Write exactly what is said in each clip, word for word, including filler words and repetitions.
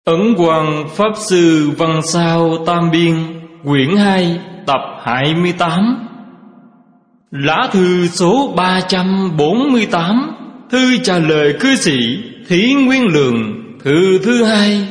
Ấn Quang Pháp Sư Văn Sao Tam Biên, quyển hai, tập hai mươi tám. Lá thư số ba trăm bốn mươi tám, thư trả lời cư sĩ Thí Nguyên Lượng, thư thứ hai.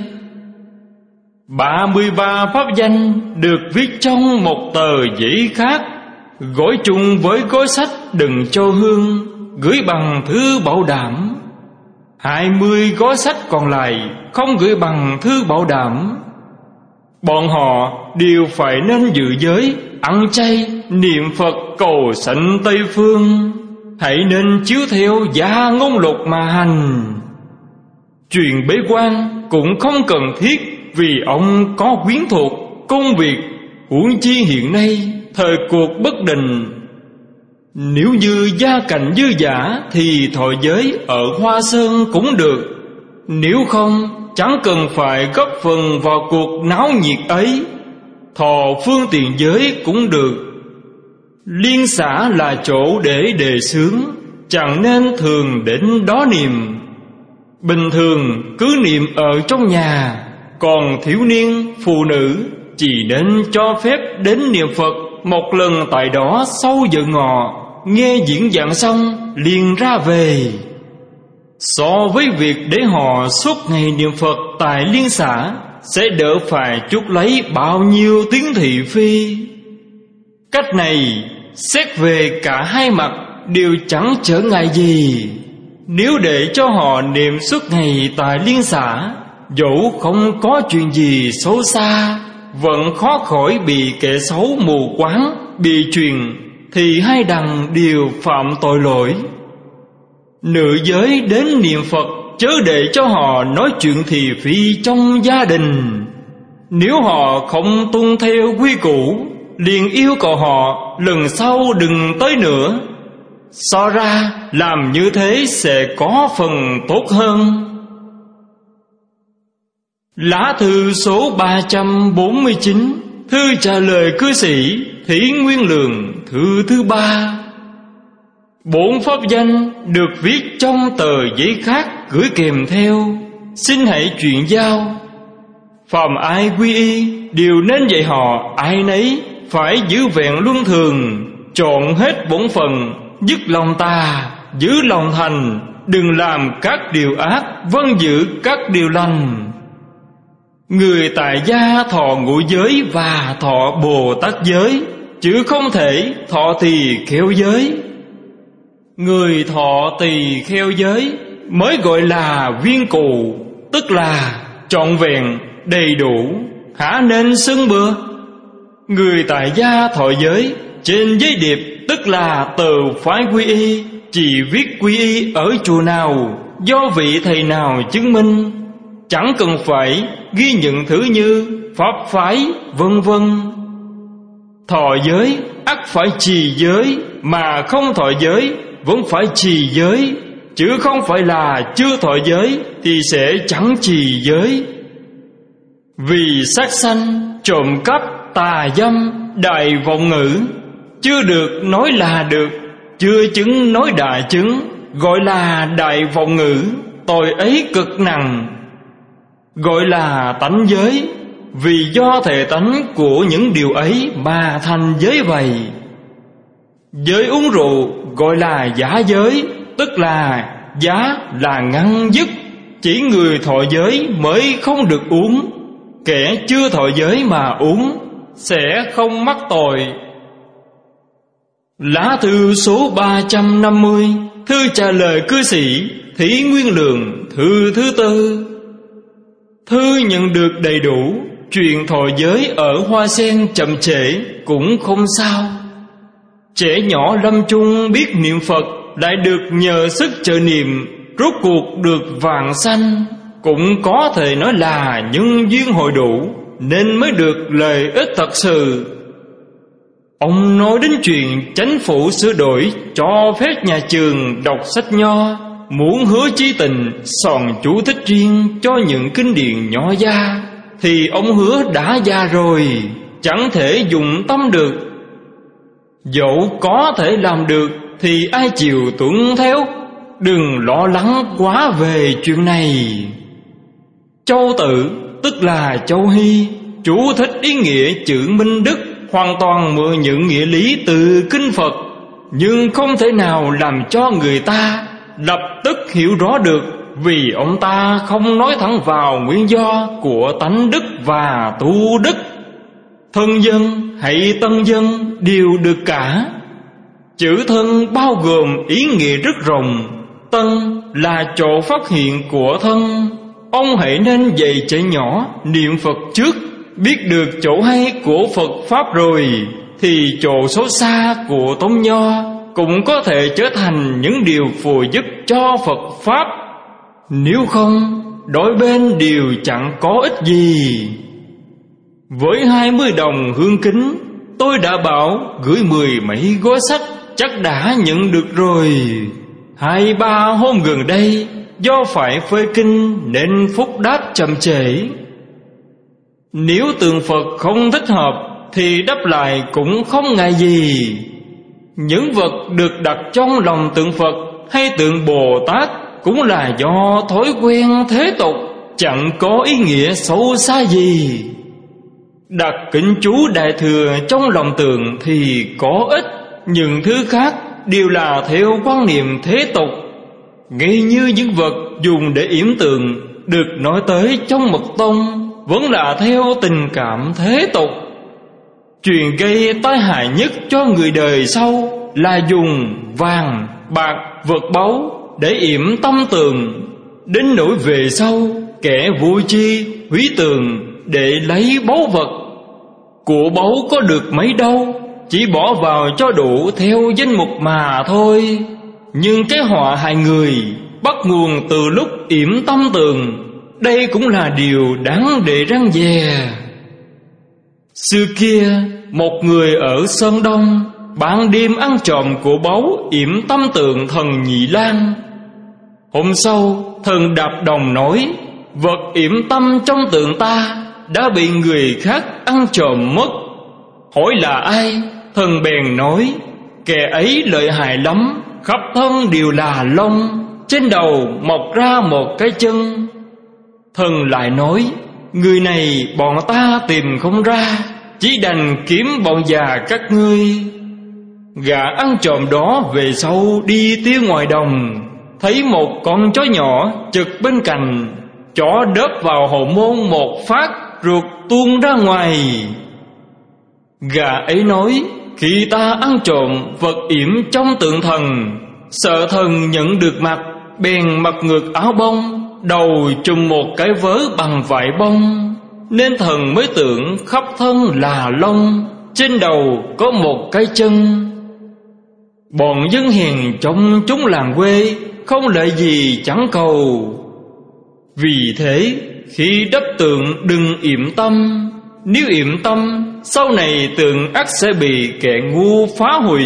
Ba mươi ba pháp danh được viết trong một tờ giấy khác, gói chung với gói sách đừng cho hương, gửi bằng thư bảo đảm. Hai mươi gói sách còn lại không gửi bằng thư bảo đảm. Bọn họ đều phải nên giữ giới, ăn chay, niệm Phật cầu sanh Tây Phương. Hãy nên chiếu theo Gia Ngôn Lục mà hành. Chuyện bế quan cũng không cần thiết, vì ông có quyến thuộc, công việc, huống chi hiện nay thời cuộc bất định. Nếu như gia cảnh dư dả thì thọ giới ở Hoa Sơn cũng được. Nếu không, chẳng cần phải góp phần vào cuộc náo nhiệt ấy, thọ phương tiện giới cũng được. Liên xã là chỗ để đề xướng, chẳng nên thường đến đó niệm. Bình thường cứ niệm ở trong nhà, còn thiếu niên, phụ nữ chỉ nên cho phép đến niệm Phật một lần tại đó sau giờ ngọ, nghe diễn giảng xong liền ra về. So với việc để họ suốt ngày niệm Phật tại liên xã, sẽ đỡ phải chuốc lấy bao nhiêu tiếng thị phi. Cách này xét về cả hai mặt đều chẳng trở ngại gì. Nếu để cho họ niệm suốt ngày tại liên xã, dẫu không có chuyện gì xấu xa, vẫn khó khỏi bị kẻ xấu mù quáng bị truyền, thì hai đằng đều phạm tội lỗi. Nữ giới đến niệm Phật, chớ để cho họ nói chuyện thị phi trong gia đình. Nếu họ không tuân theo quy củ, liền yêu cầu họ lần sau đừng tới nữa. So ra làm như thế sẽ có phần tốt hơn. Lá thư số ba trăm bốn mươi chín, thư trả lời cư sĩ Thí Nguyên Lượng, thư thứ ba. Bốn pháp danh được viết trong tờ giấy khác gửi kèm theo, xin hãy chuyển giao. Phàm ai quy y đều nên dạy họ ai nấy phải giữ vẹn luân thường, chọn hết bổn phận, dứt lòng tà, giữ lòng thành, đừng làm các điều ác, vâng giữ các điều lành. Người tại gia thọ ngũ giới và thọ Bồ Tát giới, chứ không thể thọ tỳ kheo giới. Người thọ tỳ kheo giới mới gọi là viên cụ, tức là trọn vẹn, đầy đủ, hả nên xưng bừa. Người tại gia thọ giới trên giấy điệp, tức là tờ phái quy y, chỉ viết quy y ở chùa nào, do vị thầy nào chứng minh, chẳng cần phải ghi nhận thứ như pháp phái vân vân. Thọ giới ắt phải trì giới, mà không thọ giới vẫn phải trì giới, chứ không phải là chưa thọ giới thì sẽ chẳng trì giới. Vì sát sanh, trộm cắp, tà dâm, đại vọng ngữ, chưa được nói là được, chưa chứng nói đại chứng, gọi là đại vọng ngữ, tội ấy cực nặng. Gọi là tánh giới, vì do thể tánh của những điều ấy mà thành giới vậy. Giới uống rượu gọi là giả giới, tức là giá là ngăn dứt, chỉ người thọ giới mới không được uống. Kẻ chưa thọ giới mà uống sẽ không mắc tội. Lá thư số ba trăm năm mươi, thư trả lời cư sĩ Thí Nguyên Lượng, thư thứ tư. Thư nhận được đầy đủ, chuyện thọ giới ở Hoa Sen chậm trễ cũng không sao. Trẻ nhỏ lâm chung biết niệm Phật, lại được nhờ sức trợ niệm, rốt cuộc được vàng sanh, cũng có thể nói là nhân duyên hội đủ, nên mới được lợi ích thật sự. Ông nói đến chuyện chính phủ sửa đổi cho phép nhà trường đọc sách nho, muốn hứa chí tình soạn chú thích riêng cho những kinh điển nho gia, thì ông hứa đã già rồi, chẳng thể dụng tâm được. Dẫu có thể làm được thì ai chịu tuân theo, đừng lo lắng quá về chuyện này. Châu Tự tức là Châu Hy, chú thích ý nghĩa chữ Minh Đức, hoàn toàn mượn những nghĩa lý từ kinh Phật, nhưng không thể nào làm cho người ta lập tức hiểu rõ được, vì ông ta không nói thẳng vào nguyên do của tánh đức và tu đức. Thân dân hay tân dân đều được cả. Chữ thân bao gồm ý nghĩa rất rộng. Tân là chỗ phát hiện của thân. Ông hãy nên dạy trẻ nhỏ niệm Phật trước. Biết được chỗ hay của Phật Pháp rồi, thì chỗ xấu xa của tôn nho cũng có thể trở thành những điều phù giúp cho Phật Pháp. Nếu không, đôi bên đều chẳng có ích gì. Với hai mươi đồng hương kính, tôi đã bảo gửi mười mấy gói sách, chắc đã nhận được rồi. Hai ba hôm gần đây, do phải phơi kinh nên phúc đáp chậm trễ. Nếu tượng Phật không thích hợp thì đáp lại cũng không ngại gì. Những vật được đặt trong lòng tượng Phật hay tượng Bồ Tát cũng là do thói quen thế tục, chẳng có ý nghĩa sâu xa gì. Đặt kính chú Đại Thừa trong lòng tượng thì có ích, những thứ khác đều là theo quan niệm thế tục. Ngay như những vật dùng để yểm tượng được nói tới trong mật tông vẫn là theo tình cảm thế tục. Chuyện gây tai hại nhất cho người đời sau là dùng vàng, bạc, vật báu để yểm tâm tường. Đến nỗi về sau, kẻ vô tri hủy tường để lấy báu vật. Của báu có được mấy đâu, chỉ bỏ vào cho đủ theo danh mục mà thôi. Nhưng cái họa hại người bắt nguồn từ lúc yểm tâm tường. Đây cũng là điều đáng để răn dè. Xưa kia, một người ở Sơn Đông ban đêm ăn trộm của báu yểm tâm tượng thần Nhị Lang. Hôm sau, thần Đạp Đồng nói: vật yểm tâm trong tượng ta đã bị người khác ăn trộm mất. Hỏi là ai? Thần bèn nói: kẻ ấy lợi hại lắm, khắp thân đều là lông, trên đầu mọc ra một cái chân. Thần lại nói: người này bọn ta tìm không ra, chỉ đành kiếm bọn già các ngươi. Gã ăn trộm đó về sau đi tiêu ngoài đồng, thấy một con chó nhỏ chực bên cạnh. Chó đớp vào hậu môn một phát, ruột tuôn ra ngoài. Gã ấy nói: khi ta ăn trộm vật yểm trong tượng thần, sợ thần nhận được mặt, bèn mặc ngược áo bông, đầu trùm một cái vớ bằng vải bông, nên thần mới tưởng khắp thân là lông, trên đầu có một cái chân. Bọn dân hèn trong chúng làng quê không lợi gì chẳng cầu. Vì thế khi đắp tượng đừng yểm tâm. Nếu yểm tâm, sau này tượng ắt sẽ bị kẻ ngu phá hủy.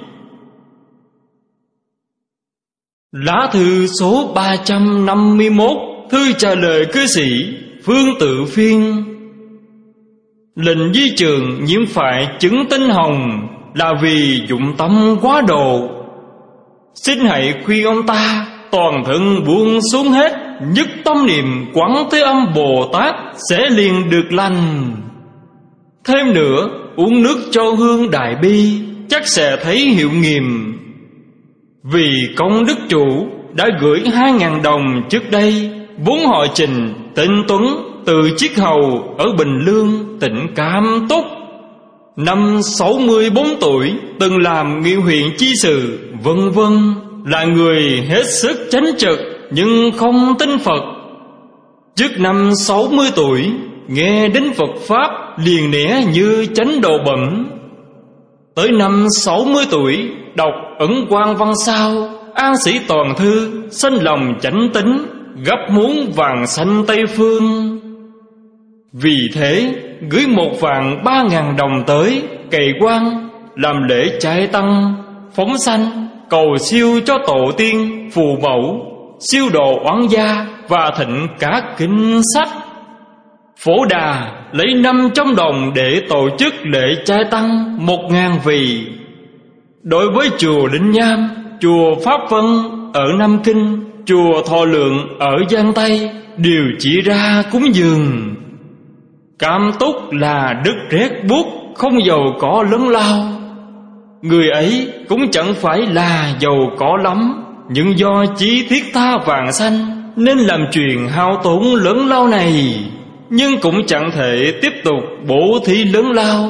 Lá thư số ba trăm năm mươi mốt, thư trả lời cư sĩ Phương Tự Phiên. Lệnh di trường nhiễm phải chứng tinh hồng là vì dụng tâm quá độ. Xin hãy khuyên ông ta toàn thân buông xuống hết, nhất tâm niệm Quán Thế Âm Bồ Tát sẽ liền được lành. Thêm nữa, uống nước cho hương đại bi chắc sẽ thấy hiệu nghiệm. Vì công đức chủ đã gửi hai ngàn đồng trước đây, vốn họ Trình tên Tuấn từ Chiết Hầu ở Bình Lương, tỉnh Cam Túc. Năm sáu mươi bốn tuổi, từng làm nghị huyện chi sự, vân vân, là người hết sức chánh trực nhưng không tin Phật. Trước năm sáu mươi tuổi, nghe đến Phật Pháp liền nẻ như chánh đồ bẩm. Tới năm sáu mươi tuổi, đọc Ẩn Quang Văn Sao, An Sĩ Toàn Thư, sanh lòng chánh tín, gấp muốn vàng xanh Tây Phương. Vì thế gửi một vạn ba ngàn đồng tới cày quan, làm lễ trai tăng, phóng sanh, cầu siêu cho tổ tiên, phù mẫu, siêu độ oán gia và thịnh cả kinh sách. Phổ Đà lấy năm trăm đồng để tổ chức lễ trai tăng một ngàn vị. Đối với chùa Linh Nham, chùa Pháp Vân ở Nam Kinh, chùa Thọ Lượng ở Giang Tây đều chỉ ra cúng dường. Cam túc là đất rét buốt, không giàu có lớn lao. Người ấy cũng chẳng phải là giàu có lắm, nhưng do chí thiết tha vàng xanh nên làm chuyện hao tốn lớn lao này, nhưng cũng chẳng thể tiếp tục bố thí lớn lao.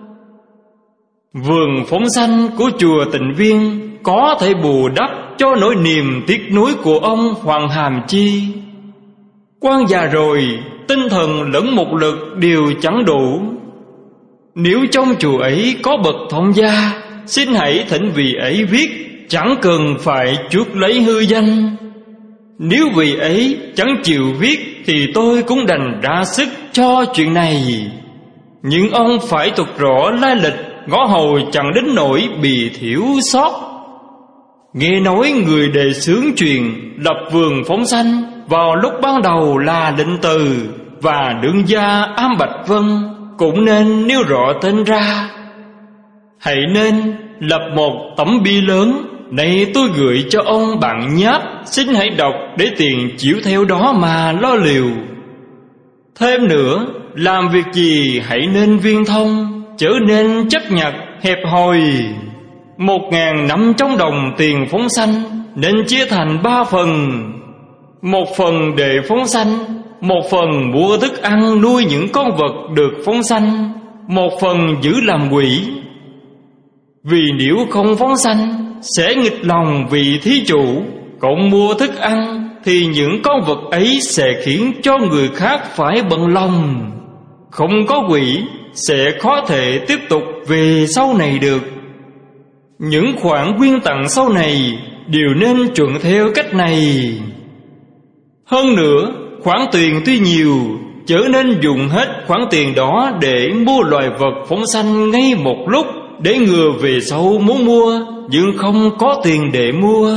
Vườn phóng sanh của chùa Tịnh Viên có thể bù đắp cho nỗi niềm tiếc nuối của ông Hoàng Hàm Chi. Quan già rồi, tinh thần lẫn một lực đều chẳng đủ. Nếu trong chùa ấy có bậc thông gia, xin hãy thỉnh vị ấy viết, chẳng cần phải chuốc lấy hư danh. Nếu vị ấy chẳng chịu viết thì tôi cũng đành ra sức cho chuyện này. Nhưng ông phải thuật rõ lai lịch, ngõ hầu chẳng đến nỗi bị thiểu sót. Nghe nói người đề xướng truyền lập vườn phóng sanh vào lúc ban đầu là Định Từ và đương gia Am Bạch Vân, cũng nên nêu rõ tên ra. Hãy nên lập một tấm bia lớn, này tôi gửi cho ông bạn nháp, xin hãy đọc để tiền chịu theo đó mà lo liều. Thêm nữa, làm việc gì hãy nên viên thông, trở nên chất nhặt hẹp hòi. Một ngàn năm trong đồng tiền phóng sanh nên chia thành ba phần. Một phần để phóng sanh, một phần mua thức ăn nuôi những con vật được phóng sanh, một phần giữ làm quỹ. Vì nếu không phóng sanh sẽ nghịch lòng vị thí chủ, còn mua thức ăn thì những con vật ấy sẽ khiến cho người khác phải bận lòng. Không có quỹ sẽ khó thể tiếp tục về sau này được. Những khoản quyên tặng sau này đều nên chuẩn theo cách này. Hơn nữa, khoản tiền tuy nhiều, chớ nên dùng hết khoản tiền đó để mua loài vật phóng sanh ngay một lúc, để ngừa về sau muốn mua nhưng không có tiền để mua.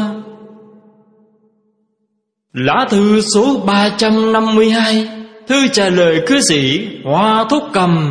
Lá thư số ba trăm năm mươi hai, thư trả lời cư sĩ Hoa Thúc Cầm.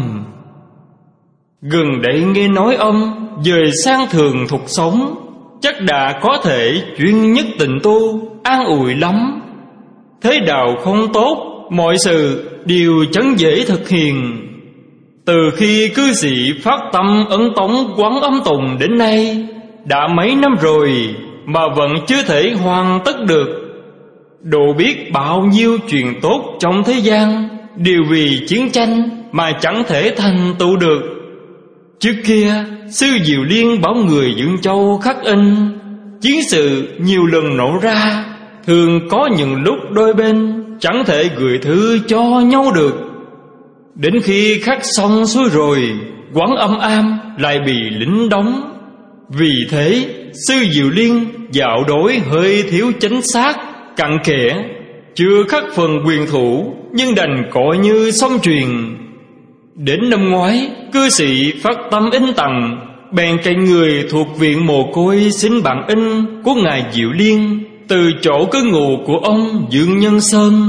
Gần đây nghe nói ông dời sang thường thục sống, chắc đã có thể chuyên nhất tịnh tu, an ủi lắm. Thế đạo không tốt, mọi sự đều chẳng dễ thực hiện. Từ khi cư sĩ phát tâm ấn tống Quán Âm Tùng đến nay đã mấy năm rồi mà vẫn chưa thể hoàn tất được. Độ biết bao nhiêu chuyện tốt trong thế gian đều vì chiến tranh mà chẳng thể thành tựu được. Trước kia sư Diệu Liên bảo người Dương Châu khắc in, chiến sự nhiều lần nổ ra, thường có những lúc đôi bên chẳng thể gửi thư cho nhau được. Đến khi khắc xong xuôi rồi, Quán Âm Am lại bị lính đóng. Vì thế sư Diệu Liên dạo đối hơi thiếu chính xác, cặn kẽ, chưa khắc phần quyền thủ, nhưng đành coi như xong truyền. Đến năm ngoái, cư sĩ phát tâm in tặng, bèn cạnh người thuộc viện mồ côi xin bản in của ngài Diệu Liên từ chỗ cư ngụ của ông Dương Nhân Sơn.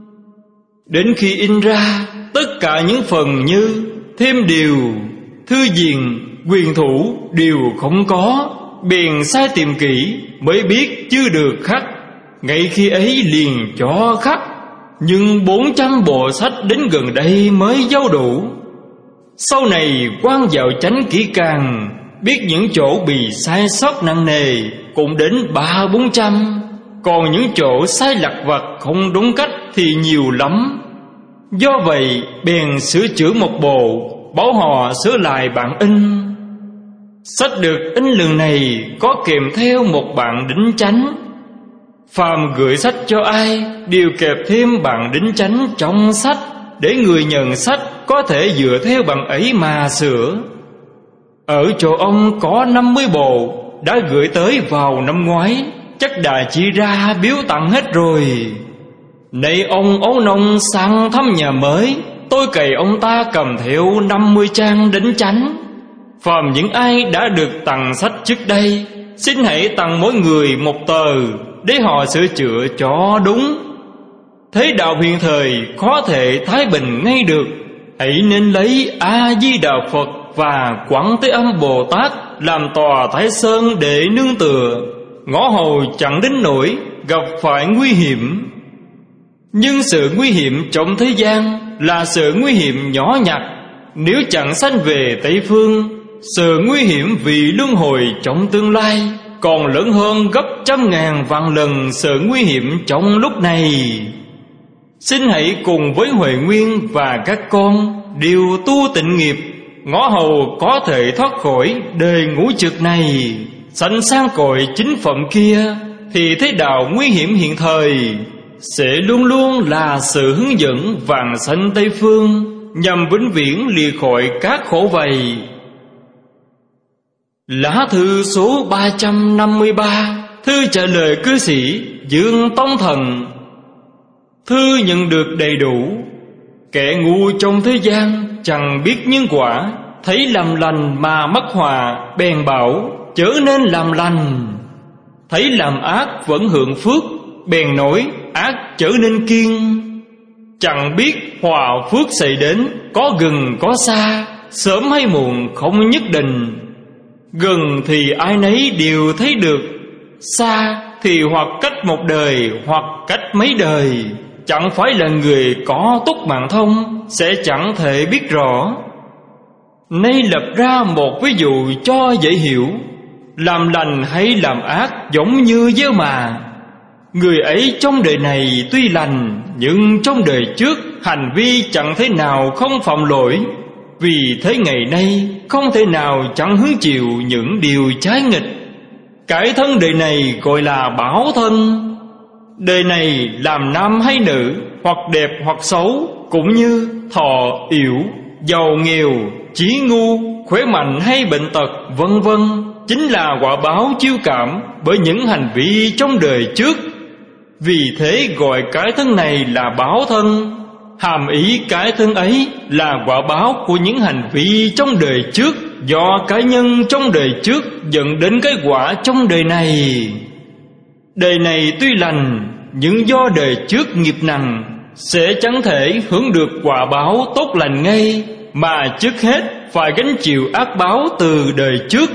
Đến khi in ra, tất cả những phần như thêm điều, thư diện, quyền thủ đều không có, bèn sai tìm kỹ mới biết chưa được khắc. Ngay khi ấy liền cho khắc, nhưng bốn trăm bộ sách đến gần đây mới giao đủ. Sau này quan vào chánh kỹ càng, biết những chỗ bị sai sót nặng nề cũng đến ba bốn trăm, còn những chỗ sai lặt vặt không đúng cách thì nhiều lắm. Do vậy bèn sửa chữa một bộ, bảo họ sửa lại bản in. Sách được in lần này có kèm theo một bản đính chánh. Phàm gửi sách cho ai đều kẹp thêm bản đính chánh trong sách, để người nhận sách có thể dựa theo bản ấy mà sửa. Ở chỗ ông có năm mươi bộ, đã gửi tới vào năm ngoái, chắc đã chỉ ra biếu tặng hết rồi. Nay ông ấu nông sang thăm nhà mới, tôi cày ông ta cầm theo năm mươi trang đính chánh. Phàm những ai đã được tặng sách trước đây, xin hãy tặng mỗi người một tờ, để họ sửa chữa cho đúng. Thế đạo hiện thời khó thể thái bình ngay được, hãy nên lấy A Di Đà Phật và Quảng Thế Âm Bồ Tát làm tòa Thái Sơn để nương tựa, ngõ hầu chẳng đến nỗi gặp phải nguy hiểm. Nhưng sự nguy hiểm trong thế gian là sự nguy hiểm nhỏ nhặt. Nếu chẳng sanh về Tây Phương, sự nguy hiểm vì luân hồi trong tương lai còn lớn hơn gấp trăm ngàn vạn lần sự nguy hiểm trong lúc này. Xin hãy cùng với Huệ Nguyên và các con đều tu tịnh nghiệp, ngõ hầu có thể thoát khỏi đời ngũ trực này, sanh sang cõi chính phẩm kia, thì thế đạo nguy hiểm hiện thời sẽ luôn luôn là sự hướng dẫn vàng sanh Tây Phương, nhằm vĩnh viễn lìa khỏi các khổ vầy. Lá thư số ba trăm năm mươi ba, thư trả lời cư sĩ Dương Tông Thần. Thư nhận được đầy đủ. Kẻ ngu trong thế gian chẳng biết nhân quả, thấy làm lành mà mất hòa, bèn bảo chớ nên làm lành. Thấy làm ác vẫn hưởng phước, bèn nói ác trở nên kiêng. Chẳng biết hòa phước xảy đến có gần có xa, sớm hay muộn không nhất định. Gần thì ai nấy đều thấy được, xa thì hoặc cách một đời hoặc cách mấy đời. Chẳng phải là người có túc mạng thông sẽ chẳng thể biết rõ. Nay lập ra một ví dụ cho dễ hiểu. Làm lành hay làm ác giống như gieo mà. Người ấy trong đời này tuy lành, nhưng trong đời trước hành vi chẳng thế nào không phạm lỗi. Vì thế ngày nay không thể nào chẳng hứng chịu những điều trái nghịch. Cái thân đời này gọi là báo thân. Đời này làm nam hay nữ, hoặc đẹp hoặc xấu, cũng như thọ yểu, giàu nghèo, trí ngu, khỏe mạnh hay bệnh tật, vân vân, chính là quả báo chiêu cảm bởi những hành vi trong đời trước. Vì thế gọi cái thân này là báo thân, hàm ý cái thân ấy là quả báo của những hành vi trong đời trước, do cá nhân trong đời trước dẫn đến cái quả trong đời này. Đời này tuy lành, nhưng do đời trước nghiệp nặng, sẽ chẳng thể hưởng được quả báo tốt lành ngay, mà trước hết phải gánh chịu ác báo từ đời trước.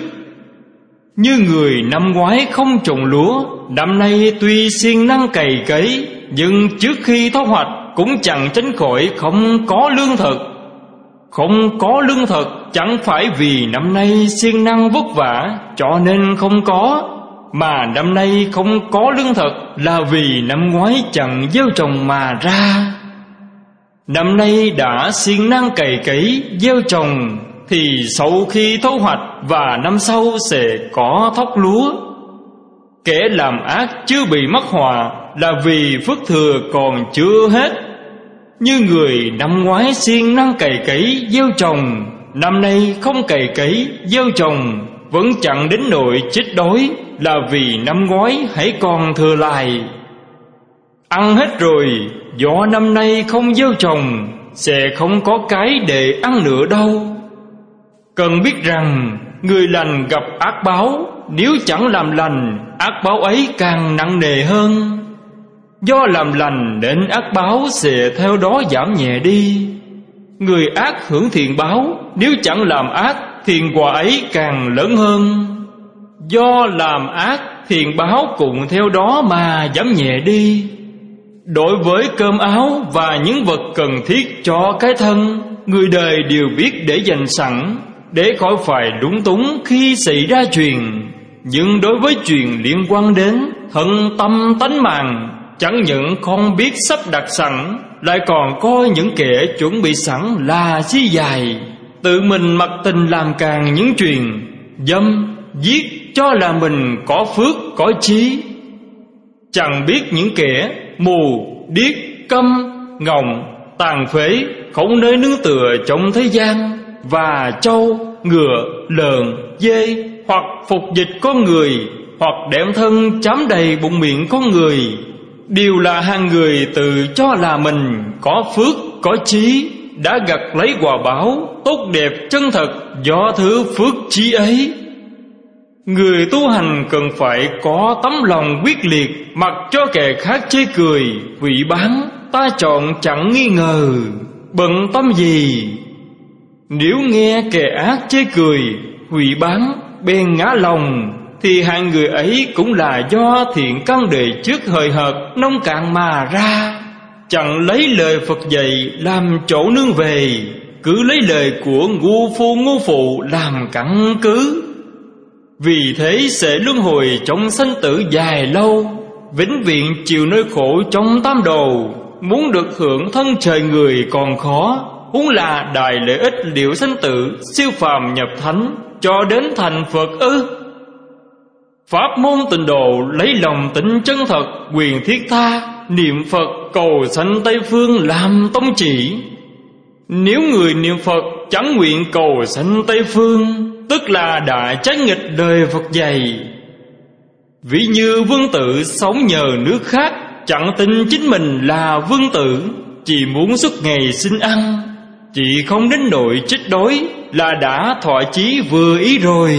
Như người năm ngoái không trồng lúa, năm nay tuy siêng năng cày cấy, nhưng trước khi thu hoạch cũng chẳng tránh khỏi không có lương thực. Không có lương thực chẳng phải vì năm nay siêng năng vất vả cho nên không có, mà năm nay không có lương thực là vì năm ngoái chẳng gieo trồng mà ra. Năm nay đã siêng năng cày cấy gieo trồng, thì sau khi thu hoạch và năm sau sẽ có thóc lúa. Kẻ làm ác chưa bị mắc họa là vì phước thừa còn chưa hết. Như người năm ngoái siêng năng cày cấy gieo trồng, năm nay không cày cấy gieo trồng, vẫn chẳng đến nỗi chết đói, là vì năm ngoái hãy còn thừa lại. Ăn hết rồi, do năm nay không gieo trồng, sẽ không có cái để ăn nữa đâu. Cần biết rằng người lành gặp ác báo, nếu chẳng làm lành, ác báo ấy càng nặng nề hơn. Do làm lành nên ác báo sẽ theo đó giảm nhẹ đi. Người ác hưởng thiện báo, nếu chẳng làm ác, thiện quả ấy càng lớn hơn. Do làm ác, thiện báo cũng theo đó mà giảm nhẹ đi. Đối với cơm áo và những vật cần thiết cho cái thân, người đời đều biết để dành sẵn, để khỏi phải lúng túng khi xảy ra chuyện. Nhưng đối với chuyện liên quan đến thân tâm tánh mạng, chẳng những không biết sắp đặt sẵn, lại còn coi những kẻ chuẩn bị sẵn là chi dài, tự mình mặc tình làm càng những chuyện dâm, giết cho là mình có phước có trí. Chẳng biết những kẻ mù, điếc, câm, ngọng, tàn phế, không nơi nương tựa trong thế gian, và trâu, ngựa, lợn, dê, hoặc phục dịch con người, hoặc đem thân chám đầy bụng miệng con người, đều là hàng người tự cho là mình có phước có trí, đã gặt lấy quả báo tốt đẹp chân thật do thứ phước trí ấy. Người tu hành cần phải có tấm lòng quyết liệt, mặc cho kẻ khác chê cười, hủy bán, ta chọn chẳng nghi ngờ, bận tâm gì. Nếu nghe kẻ ác chê cười, hủy bán, bèn ngã lòng, thì hạng người ấy cũng là do thiện căn đời trước hời hợt nông cạn mà ra, chẳng lấy lời Phật dạy làm chỗ nương về, cứ lấy lời của ngu phu ngu phụ làm căn cứ. Vì thế sẽ luân hồi trong sanh tử dài lâu, vĩnh viễn chịu nơi khổ trong tam đồ. Muốn được hưởng thân trời người còn khó, huống là đại lợi ích liệu sanh tử, siêu phàm nhập thánh, cho đến thành Phật ư? Pháp môn tịnh độ lấy lòng tịnh chân thật, quyền thiết tha, niệm Phật cầu sanh Tây Phương làm tông chỉ. Nếu người niệm Phật chẳng nguyện cầu sanh Tây Phương, tức là đã trái nghịch lời Phật dạy. Ví như vương tử sống nhờ nước khác, chẳng tin chính mình là vương tử, chỉ muốn suốt ngày xin ăn, chỉ không đến nỗi chết đói là đã thỏa chí vừa ý rồi.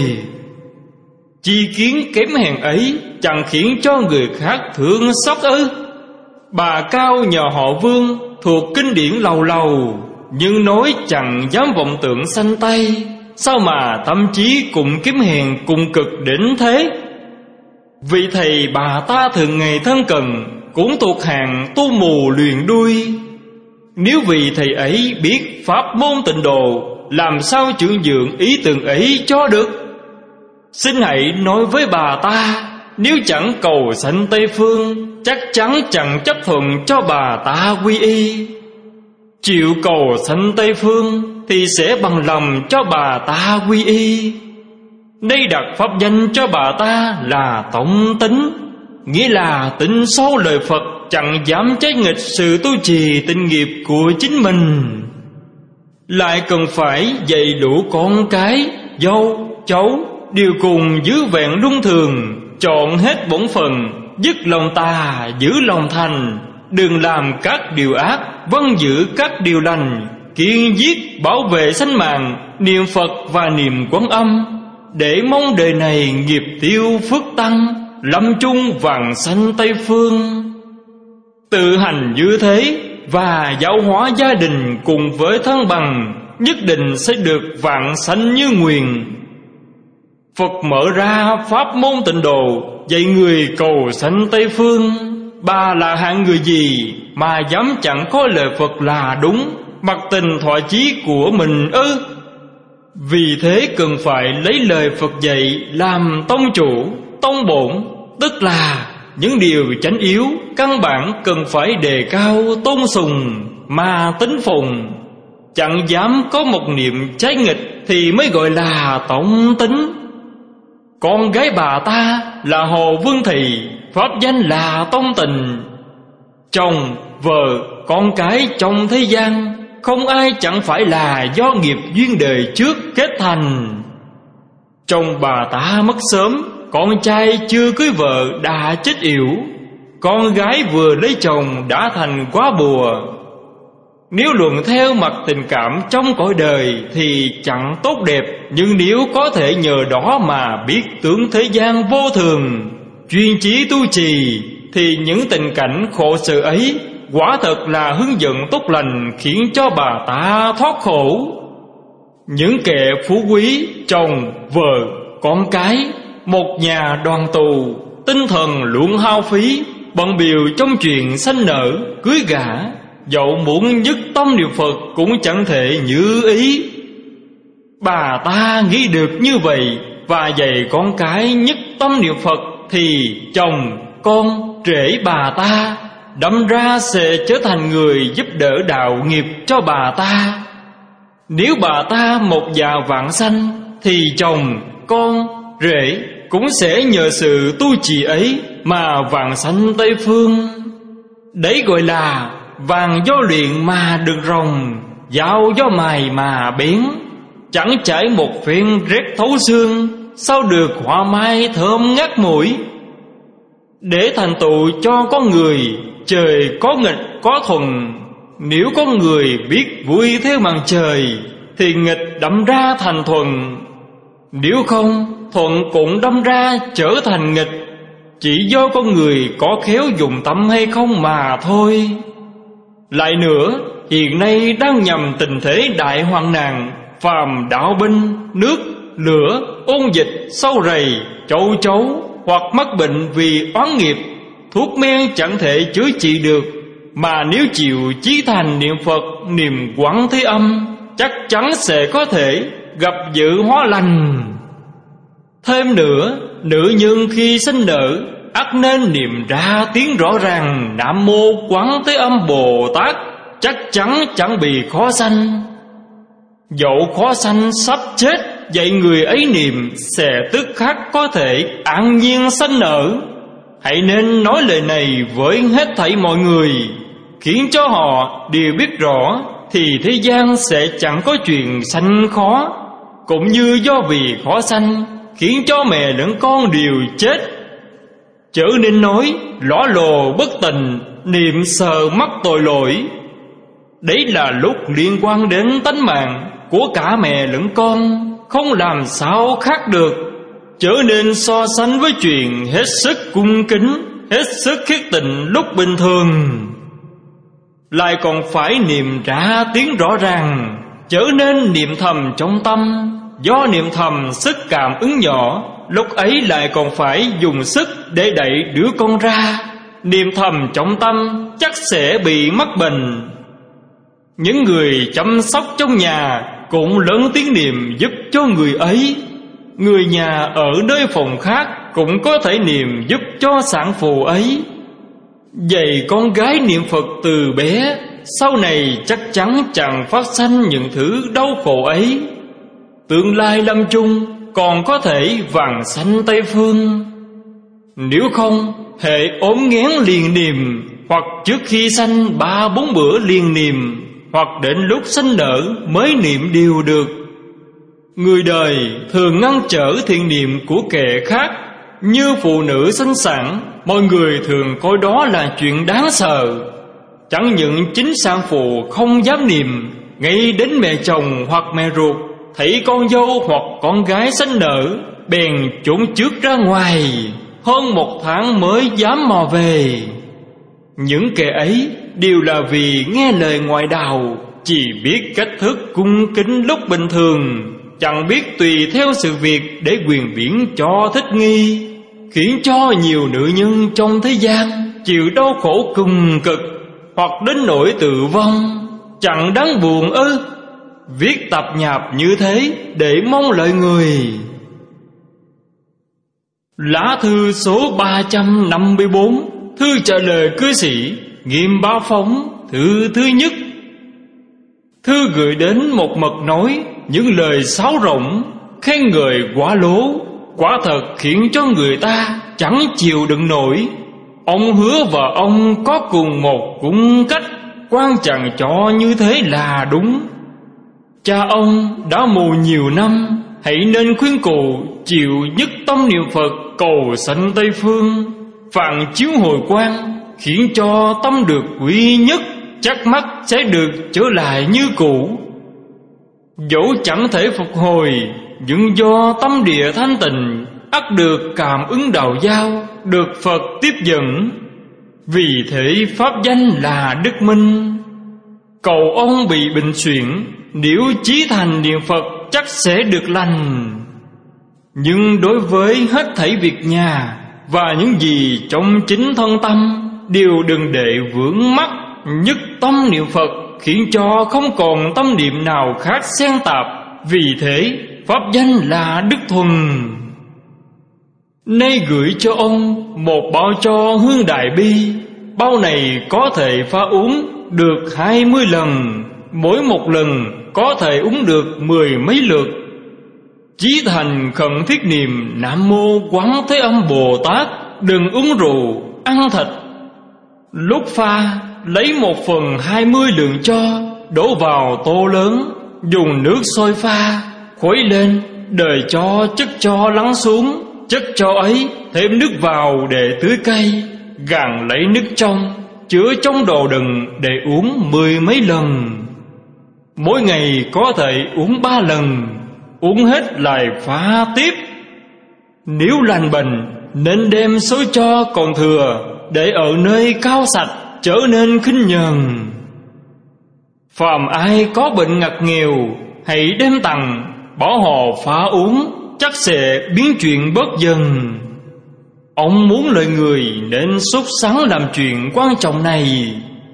Chi kiến kém hèn ấy chẳng khiến cho người khác thương xót ư? Bà cao nhờ họ Vương thuộc kinh điển lầu lầu, nhưng nói chẳng dám vọng tưởng sanh tay, sao mà tâm trí cùng kém hèn cùng cực đến thế? Vị thầy bà ta thường ngày thân cần, cũng thuộc hàng tu mù luyền đuôi. Nếu vị thầy ấy biết pháp môn tịnh độ, làm sao chữa dưỡng ý tưởng ấy cho được? Xin hãy nói với bà ta, nếu chẳng cầu sanh Tây Phương, chắc chắn chẳng chấp thuận cho bà ta quy y. Chịu cầu sanh Tây Phương thì sẽ bằng lòng cho bà ta quy y. Đây đặt pháp danh cho bà ta là tông tính, nghĩa là tin sâu lời Phật, chẳng dám trái nghịch sự tu trì tịnh nghiệp của chính mình. Lại cần phải dạy đủ con cái, dâu, cháu đều cùng giữ vẹn luân thường, chọn hết bổn phận, dứt lòng tà, giữ lòng thành, đừng làm các điều ác, vâng giữ các điều lành, kiên giết bảo vệ sanh mạng, niệm Phật và niệm Quán Âm, để mong đời này nghiệp tiêu phước tăng, lâm chung vàng sanh Tây Phương. Tự hành như thế và giáo hóa gia đình cùng với thân bằng, nhất định sẽ được vạn sanh như nguyền. Phật mở ra pháp môn tịnh độ, dạy người cầu sanh Tây Phương. Bà là hạng người gì mà dám chẳng có lời Phật là đúng, mặc tình thọ chí của mình ư? Vì thế cần phải lấy lời Phật dạy làm tông chủ, tông bổn, tức là những điều chánh yếu, căn bản cần phải đề cao tôn sùng mà tín phụng. Chẳng dám có một niệm trái nghịch thì mới gọi là tông tính. Con gái bà ta là Hồ Vương Thị, pháp danh là Tông Tình. Chồng, vợ, con cái trong thế gian, không ai chẳng phải là do nghiệp duyên đời trước kết thành. Chồng bà ta mất sớm, con trai chưa cưới vợ đã chết yểu, con gái vừa lấy chồng đã thành quá bùa. Nếu luận theo mặt tình cảm trong cõi đời thì chẳng tốt đẹp, nhưng nếu có thể nhờ đó mà biết tướng thế gian vô thường, chuyên chí tu trì, thì những tình cảnh khổ sự ấy quả thật là hướng dẫn tốt lành, khiến cho bà ta thoát khổ. Những kẻ phú quý, chồng, vợ, con cái, một nhà đoàn tù, tinh thần luôn hao phí, bận biểu trong chuyện sanh nở, cưới gả, dẫu muốn nhất tâm niệm Phật cũng chẳng thể như ý. Bà ta nghĩ được như vậy và dạy con cái nhất tâm niệm Phật, thì chồng, con, rể bà ta đâm ra sẽ trở thành người giúp đỡ đạo nghiệp cho bà ta. Nếu bà ta một dạ vãng sanh thì chồng, con, rể cũng sẽ nhờ sự tu trì ấy mà vãng sanh Tây Phương. Đấy gọi là vàng do luyện mà được rồng, dao do mài mà bén. Chẳng trải một phen rét thấu xương, sao được hoa mai thơm ngát mũi. Để thành tựu cho con người, trời có nghịch có thuận. Nếu con người biết vui theo màn trời, thì nghịch đâm ra thành thuận. Nếu không, thuận cũng đâm ra trở thành nghịch. Chỉ do con người có khéo dùng tâm hay không mà thôi. Lại nữa, hiện nay đang nhằm tình thế đại hoạn nạn, phàm đạo binh, nước, lửa, ôn dịch, sâu rầy, châu chấu, hoặc mắc bệnh vì oán nghiệp, thuốc men chẳng thể chữa trị được. Mà nếu chịu chí thành niệm Phật, niệm Quán Thế Âm, chắc chắn sẽ có thể gặp vợ hóa lành. Thêm nữa, nữ nhân khi sinh nở ắt nên niệm ra tiếng rõ ràng Nam Mô Quán Thế Âm Bồ Tát, chắc chắn chẳng bị khó sanh. Dẫu khó sanh sắp chết, vậy người ấy niệm sẽ tức khắc có thể an nhiên sanh nở. Hãy nên nói lời này với hết thảy mọi người, khiến cho họ đều biết rõ, thì thế gian sẽ chẳng có chuyện sanh khó. Cũng như do vì khó sanh, khiến cho mẹ lẫn con đều chết. Chớ nên nói lõ lồ bất tình, niệm sờ mắc tội lỗi. Đấy là lúc liên quan đến tánh mạng của cả mẹ lẫn con, không làm sao khác được. Chớ nên so sánh với chuyện hết sức cung kính, hết sức khiết tịnh lúc bình thường. Lại còn phải niệm ra tiếng rõ ràng. Chớ nên niệm thầm trong tâm. Do niệm thầm sức cảm ứng nhỏ, lúc ấy lại còn phải dùng sức để đẩy đứa con ra. Niệm thầm trong tâm chắc sẽ bị mắc bệnh. Những người chăm sóc trong nhà cũng lớn tiếng niệm giúp cho người ấy. Người nhà ở nơi phòng khác cũng có thể niệm giúp cho sản phụ ấy. Vậy con gái niệm Phật từ bé, sau này chắc chắn chẳng phát sanh những thứ đau khổ ấy. Tương lai lâm chung còn có thể vàng sanh Tây Phương. Nếu không, hệ ốm nghén liền niệm, hoặc trước khi sanh ba bốn bữa liền niệm, hoặc đến lúc sanh nở mới niệm đều được. Người đời thường ngăn trở thiện niệm của kẻ khác. Như phụ nữ sinh sản, mọi người thường coi đó là chuyện đáng sợ. Chẳng những chính sản phụ không dám niệm, ngay đến mẹ chồng hoặc mẹ ruột thấy con dâu hoặc con gái sanh nở bèn trốn trước ra ngoài, hơn một tháng mới dám mò về. Những kẻ ấy đều là vì nghe lời ngoại đạo, chỉ biết cách thức cung kính lúc bình thường, chẳng biết tùy theo sự việc để quyền biển cho thích nghi, khiến cho nhiều nữ nhân trong thế gian chịu đau khổ cùng cực, hoặc đến nỗi tử vong. Chẳng đáng buồn ư? Viết tập nhạp như thế để mong lợi người. Lá thư số ba trăm năm mươi bốn, thư trả lời cư sĩ Nghiêm Bá Phóng, thư thứ nhất. Thư gửi đến một mật nói những lời sáo rỗng, khen ngợi quá lố, quả thật khiến cho người ta chẳng chịu đựng nổi. Ông hứa và ông có cùng một cung cách, quan chẳng cho như thế là đúng. Cha ông đã mù nhiều năm, hãy nên khuyên cụ chịu nhất tâm niệm Phật cầu sanh Tây Phương, phạn chiếu hồi quang, khiến cho tâm được quý nhất, chắc mắt sẽ được trở lại như cũ. Dẫu chẳng thể phục hồi, nhưng do tâm địa thanh tịnh, ắt được cảm ứng đạo giao, được Phật tiếp dẫn. Vì thế pháp danh là Đức Minh. Cầu ông bị bệnh suyễn, nếu chí thành niệm Phật chắc sẽ được lành. Nhưng đối với hết thảy việc nhà và những gì trong chính thân tâm, đều đừng để vướng mắc, nhất tâm niệm Phật, khiến cho không còn tâm niệm nào khác xen tạp. Vì thế pháp danh là Đức Thuần. Nay gửi cho ông một bao cho hương đại bi. Bao này có thể pha uống được hai mươi lần, mỗi một lần có thể uống được mười mấy lượt. Chí thành khẩn thiết niệm Nam Mô Quán Thế Âm Bồ Tát. Đừng uống rượu, ăn thịt. Lúc pha, lấy một phần hai mươi lượng cho, đổ vào tô lớn, dùng nước sôi pha, khuấy lên, đợi cho chất cho lắng xuống. Chất cho ấy thêm nước vào để tưới cây, gạn lấy nước trong, chứa trong đồ đựng để uống mười mấy lần. Mỗi ngày có thể uống ba lần, uống hết lại pha tiếp. Nếu lành bệnh nên đem số cho còn thừa để ở nơi cao sạch, trở nên khinh nhờn. Phàm ai có bệnh ngặt nghèo, hãy đem tặng, bỏ họ pha uống, chắc sẽ biến chuyện bớt dần. Ông muốn lời người nên sốt sắng làm chuyện quan trọng này.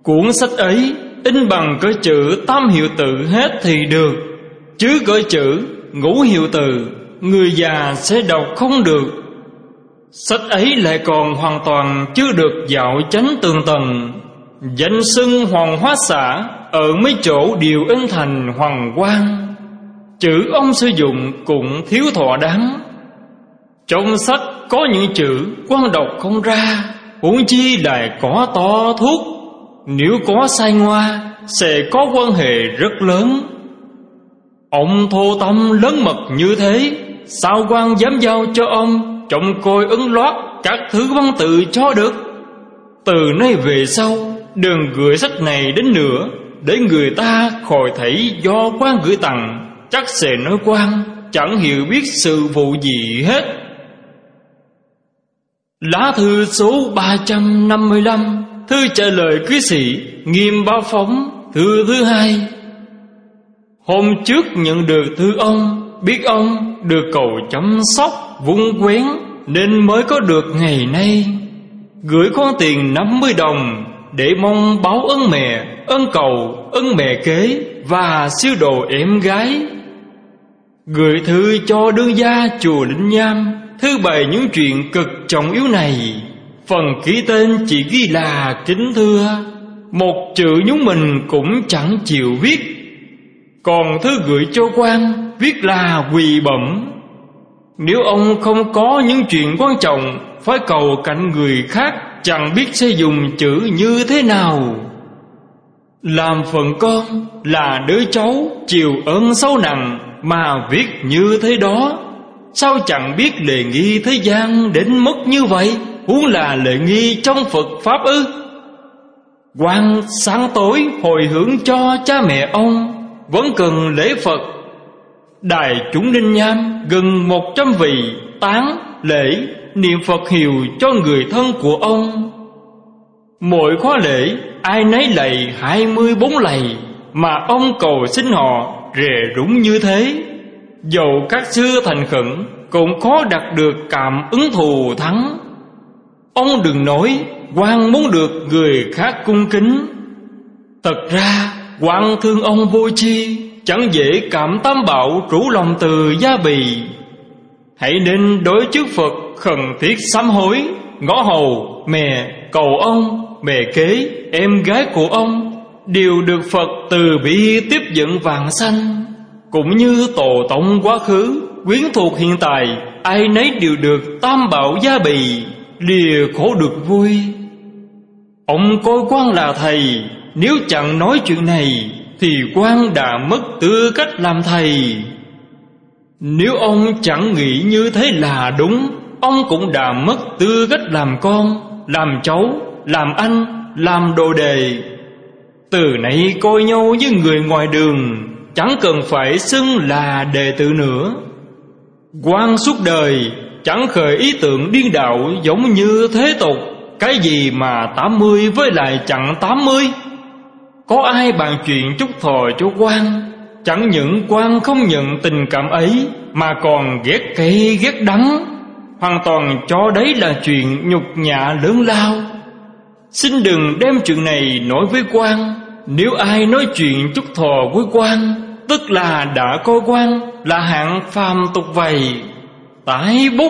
Cuốn sách ấy in bằng cỡ chữ tam hiệu tự hết thì được, chứ cỡ chữ ngũ hiệu tự người già sẽ đọc không được. Sách ấy lại còn hoàn toàn chưa được dạo chánh tường tầng. Danh xưng Hoàng Hóa Xã ở mấy chỗ đều in thành Hoàng Quang. Chữ ông sử dụng cũng thiếu thỏa đáng. Trong sách có những chữ quan đọc không ra, huống chi lại có to thuốc. Nếu có sai ngoa sẽ có quan hệ rất lớn. Ông thô tâm lớn mật như thế, sao quan dám giao cho ông trông coi ấn loát các thứ văn tự cho được? Từ nay về sau đừng gửi sách này đến nữa, để người ta khỏi thấy do quan gửi tặng, chắc sẽ nói quan chẳng hiểu biết sự vụ gì hết. Lá thư số ba trăm năm mươi lăm, thư trả lời cư sĩ Nghiêm Bá Phóng, thư thứ hai. Hôm trước nhận được thư ông, biết ông được cầu chăm sóc vun quén nên mới có được ngày nay. Gửi con tiền năm mươi đồng để mong báo ơn mẹ, ơn cầu, ơn mẹ kế và siêu đồ em gái. Gửi thư cho đương gia chùa Linh Nham, thư bày những chuyện cực trọng yếu này. Phần ký tên chỉ ghi là kính thưa, một chữ nhúng mình cũng chẳng chịu viết. Còn thư gửi cho quan viết là quỳ bẩm. Nếu ông không có những chuyện quan trọng phải cầu cạnh người khác, chẳng biết sẽ dùng chữ như thế nào. Làm phận con là đứa cháu chịu ơn sâu nặng mà viết như thế đó, sao chẳng biết lễ nghi thế gian đến mức như vậy, huống là lễ nghi trong Phật Pháp ư? Quan sáng tối hồi hướng cho cha mẹ ông vẫn cần lễ Phật. Đại chúng Linh Nham gần một trăm vị tán lễ niệm Phật hiệu cho người thân của ông. Mỗi khóa lễ ai nấy lạy hai mươi bốn lạy, mà ông cầu xin họ rề rúng như thế. Dầu các xưa thành khẩn cũng khó đạt được cảm ứng thù thắng. Ông đừng nói quan muốn được người khác cung kính. Thật ra quan thương ông vô chi, chẳng dễ cảm tam bảo rủ lòng từ gia bì. Hãy nên đối trước Phật khẩn thiết sám hối, ngõ hầu, mẹ, cầu ông, mẹ kế, em gái của ông đều được Phật từ bi tiếp dẫn vãng sanh. Cũng như tổ tông quá khứ, quyến thuộc hiện tại, ai nấy đều được tam bảo gia bì, lìa khổ được vui. Ông coi quan là thầy, nếu chẳng nói chuyện này thì quan đã mất tư cách làm thầy. Nếu ông chẳng nghĩ như thế là đúng, ông cũng đã mất tư cách làm con, làm cháu, làm anh, làm đồ đệ. Từ nay coi nhau như người ngoài đường, chẳng cần phải xưng là đệ tử nữa. Quan suốt đời chẳng khởi ý tưởng điên đạo giống như thế tục. Cái gì mà tám mươi với lại chẳng tám mươi? Có ai bàn chuyện chúc thọ cho quan, chẳng những quan không nhận tình cảm ấy mà còn ghét cay ghét đắng, hoàn toàn cho đấy là chuyện nhục nhã lớn lao. Xin đừng đem chuyện này nói với quan. Nếu ai nói chuyện chúc thọ với quan, tức là đã coi quan là hạng phàm tục vậy. Tái bút.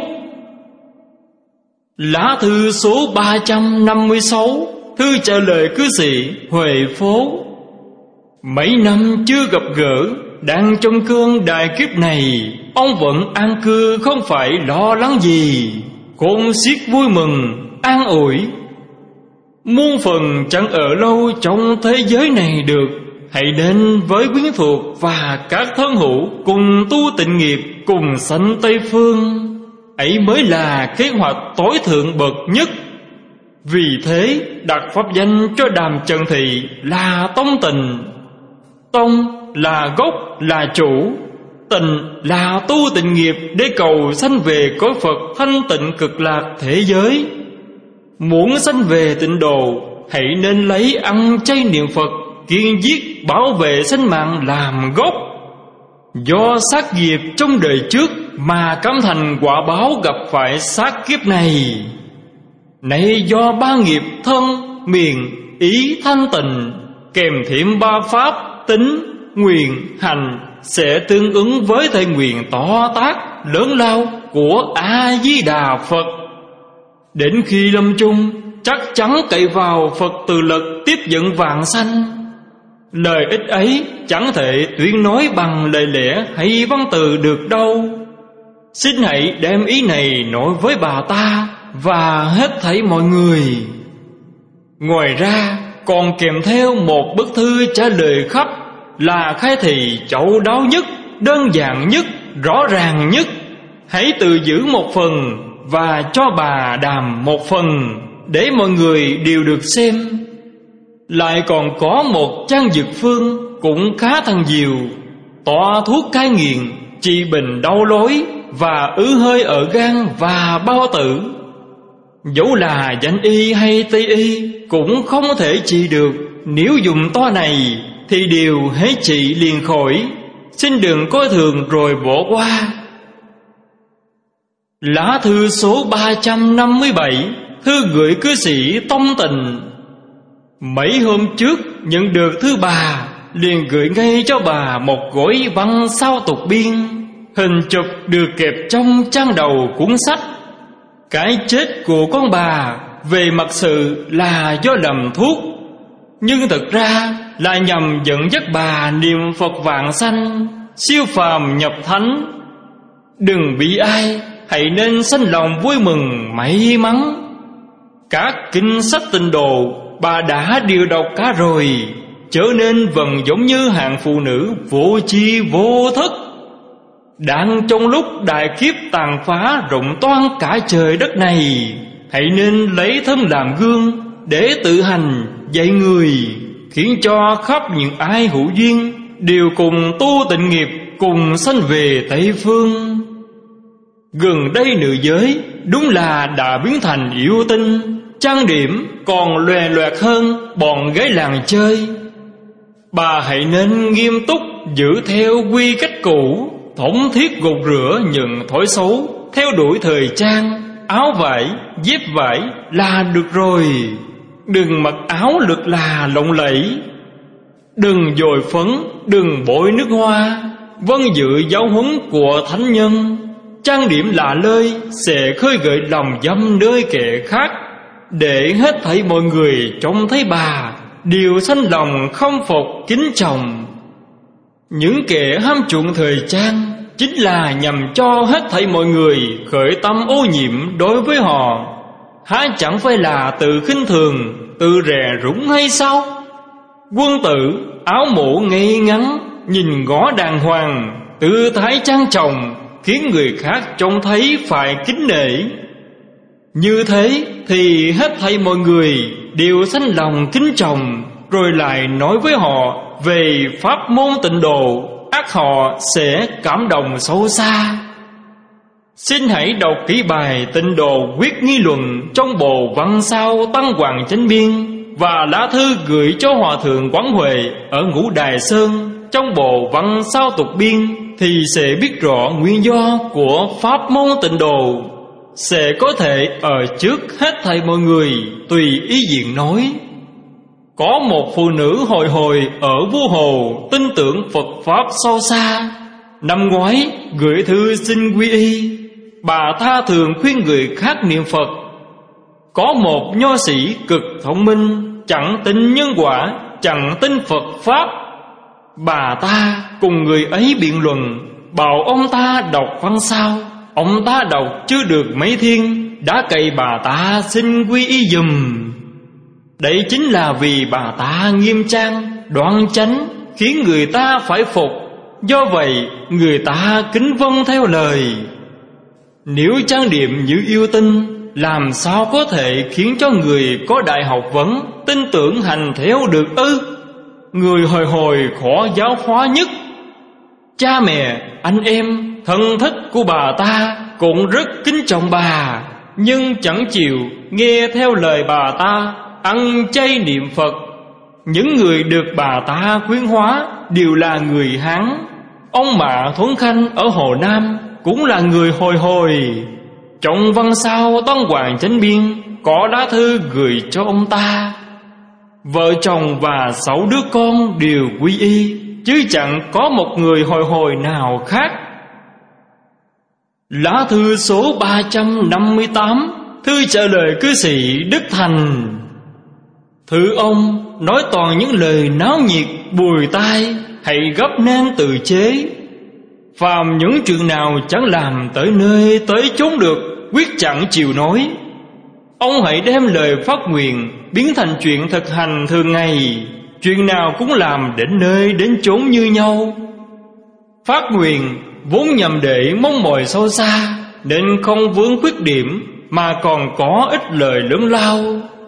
Lá thư số ba trăm năm mươi sáu, thư trả lời cư sĩ Huệ Phố. Mấy năm chưa gặp gỡ, đang trong cơn đại kiếp này, ông vẫn an cư không phải lo lắng gì, khôn xiết vui mừng, an ủi. Muôn phần chẳng ở lâu trong thế giới này được, hãy đến với quyến thuộc và các thân hữu cùng tu tịnh nghiệp, cùng sanh Tây Phương. Ấy mới là kế hoạch tối thượng bậc nhất. Vì thế đặt pháp danh cho Đàm Trần Thị là Tông Tịnh. Tông là gốc, là chủ. Tịnh là tu tịnh nghiệp để cầu sanh về cõi Phật thanh tịnh cực lạc thế giới. Muốn sanh về tịnh độ, hãy nên lấy ăn chay niệm Phật, kiên giết bảo vệ sinh mạng làm gốc. Do sát nghiệp trong đời trước mà cảm thành quả báo gặp phải sát kiếp này. Nay do ba nghiệp thân, miệng, ý, thanh tịnh, kèm thêm ba pháp tính, nguyện, hành sẽ tương ứng với thệ nguyện to tát lớn lao của A Di Đà Phật. Đến khi lâm chung, chắc chắn cậy vào Phật từ lực tiếp dẫn vạn sanh. Lời ích ấy chẳng thể tuyên nói bằng lời lẽ hay văn từ được đâu. Xin hãy đem ý này nói với bà ta và hết thảy mọi người. Ngoài ra còn kèm theo một bức thư trả lời khắp, là khai thị chậu đáo nhất, đơn giản nhất, rõ ràng nhất. Hãy tự giữ một phần và cho bà Đàm một phần, để mọi người đều được xem. Lại còn có một trang dược phương cũng khá thần diệu, tọa thuốc cai nghiện, trị bệnh đau lối và ứ hơi ở gan và bao tử. Dẫu là danh y hay tây y cũng không thể trị được. Nếu dùng toa này thì đều hết trị liền khỏi. Xin đừng coi thường rồi bỏ qua. Lá thư số ba trăm năm mươi bảy, thư gửi cư sĩ Tông Tịnh. Mấy hôm trước nhận được thư bà, liền gửi ngay cho bà một gói văn sao tục biên. Hình chụp được kẹp trong trang đầu cuốn sách. Cái chết của con bà về mặt sự là do lầm thuốc, nhưng thực ra là nhằm dẫn dắt bà niệm Phật vạn sanh, siêu phàm nhập thánh. Đừng bị ai, hãy nên sanh lòng vui mừng may mắn. Các kinh sách tịnh độ bà đã đều đọc cả rồi, trở nên vẫn giống như hạng phụ nữ vô chi vô thức. Đang trong lúc đại kiếp tàn phá rộng toan cả trời đất này, hãy nên lấy thân làm gương để tự hành dạy người, khiến cho khắp những ai hữu duyên đều cùng tu tịnh nghiệp, cùng sanh về Tây Phương. Gần đây nữ giới đúng là đã biến thành yêu tinh, trang điểm còn lòe loẹt hơn bọn gái làng chơi. Bà hãy nên nghiêm túc giữ theo quy cách cũ, thống thiết gột rửa những thói xấu, theo đuổi thời trang, áo vải, dép vải là được rồi. Đừng mặc áo lượt là lộng lẫy, đừng dồi phấn, đừng bôi nước hoa. Vâng giữ giáo huấn của thánh nhân. Trang điểm lạ lơi sẽ khơi gợi lòng dâm nơi kẻ khác, để hết thảy mọi người trông thấy bà đều sanh lòng khâm phục kính trọng. Những kẻ ham chuộng thời trang chính là nhằm cho hết thảy mọi người khởi tâm ô nhiễm đối với họ. Há chẳng phải là tự khinh thường, tự rè rúng hay sao? Quân tử áo mũ ngay ngắn, nhìn ngó đàng hoàng, tư thái trang trọng, khiến người khác trông thấy phải kính nể. Như thế thì hết thảy mọi người đều sanh lòng kính trọng, rồi lại nói với họ về pháp môn tịnh độ, ắt họ sẽ cảm động sâu xa. Xin hãy đọc kỹ bài Tịnh Độ Quyết Nghi Luận trong bộ văn sao Tăng Hoàng Chánh Biên, và lá thư gửi cho Hòa Thượng Quán Huệ ở Ngũ Đài Sơn trong bộ văn sao tục biên, thì sẽ biết rõ nguyên do của pháp môn tịnh độ, sẽ có thể ở trước hết thảy mọi người tùy ý diện nói. Có một phụ nữ hồi hồi ở Vua Hồ tin tưởng Phật Pháp sâu xa. Năm ngoái gửi thư xin quy y. Bà tha thường khuyên người khác niệm Phật. Có một nho sĩ cực thông minh, chẳng tin nhân quả, chẳng tin Phật Pháp. Bà ta cùng người ấy biện luận, bảo ông ta đọc văn sao. Ông ta đọc chưa được mấy thiên, đã cậy bà ta xin quy y giùm. Đấy chính là vì bà ta nghiêm trang, đoan chánh, khiến người ta phải phục. Do vậy người ta kính vâng theo lời. Nếu trang điểm như yêu tinh, làm sao có thể khiến cho người có đại học vấn tin tưởng hành theo được ư? Người hồi hồi khó giáo hóa nhất. Cha mẹ, anh em, thân thích của bà ta cũng rất kính trọng bà, nhưng chẳng chịu nghe theo lời bà ta ăn chay niệm Phật. Những người được bà ta khuyến hóa đều là người Hán. Ông Mạ Thuấn Khanh ở Hồ Nam cũng là người hồi hồi. Trong văn sao Tăng Hoàng Chánh Biên có lá thư gửi cho ông ta. Vợ chồng và sáu đứa con đều quy y, chứ chẳng có một người hồi hồi nào khác. Lá thư số ba trăm năm mươi tám, thư trả lời cư sĩ Đức Thành. Thư ông nói toàn những lời náo nhiệt bùi tai, hãy gấp nên tự chế. Phàm những chuyện nào chẳng làm tới nơi tới chốn được, quyết chẳng chịu nói. Ông hãy đem lời phát nguyện biến thành chuyện thực hành thường ngày, chuyện nào cũng làm đến nơi đến chốn như nhau. Phát nguyện vốn nhằm để mong mỏi sâu xa, nên không vướng khuyết điểm, mà còn có ích lợi lớn lao.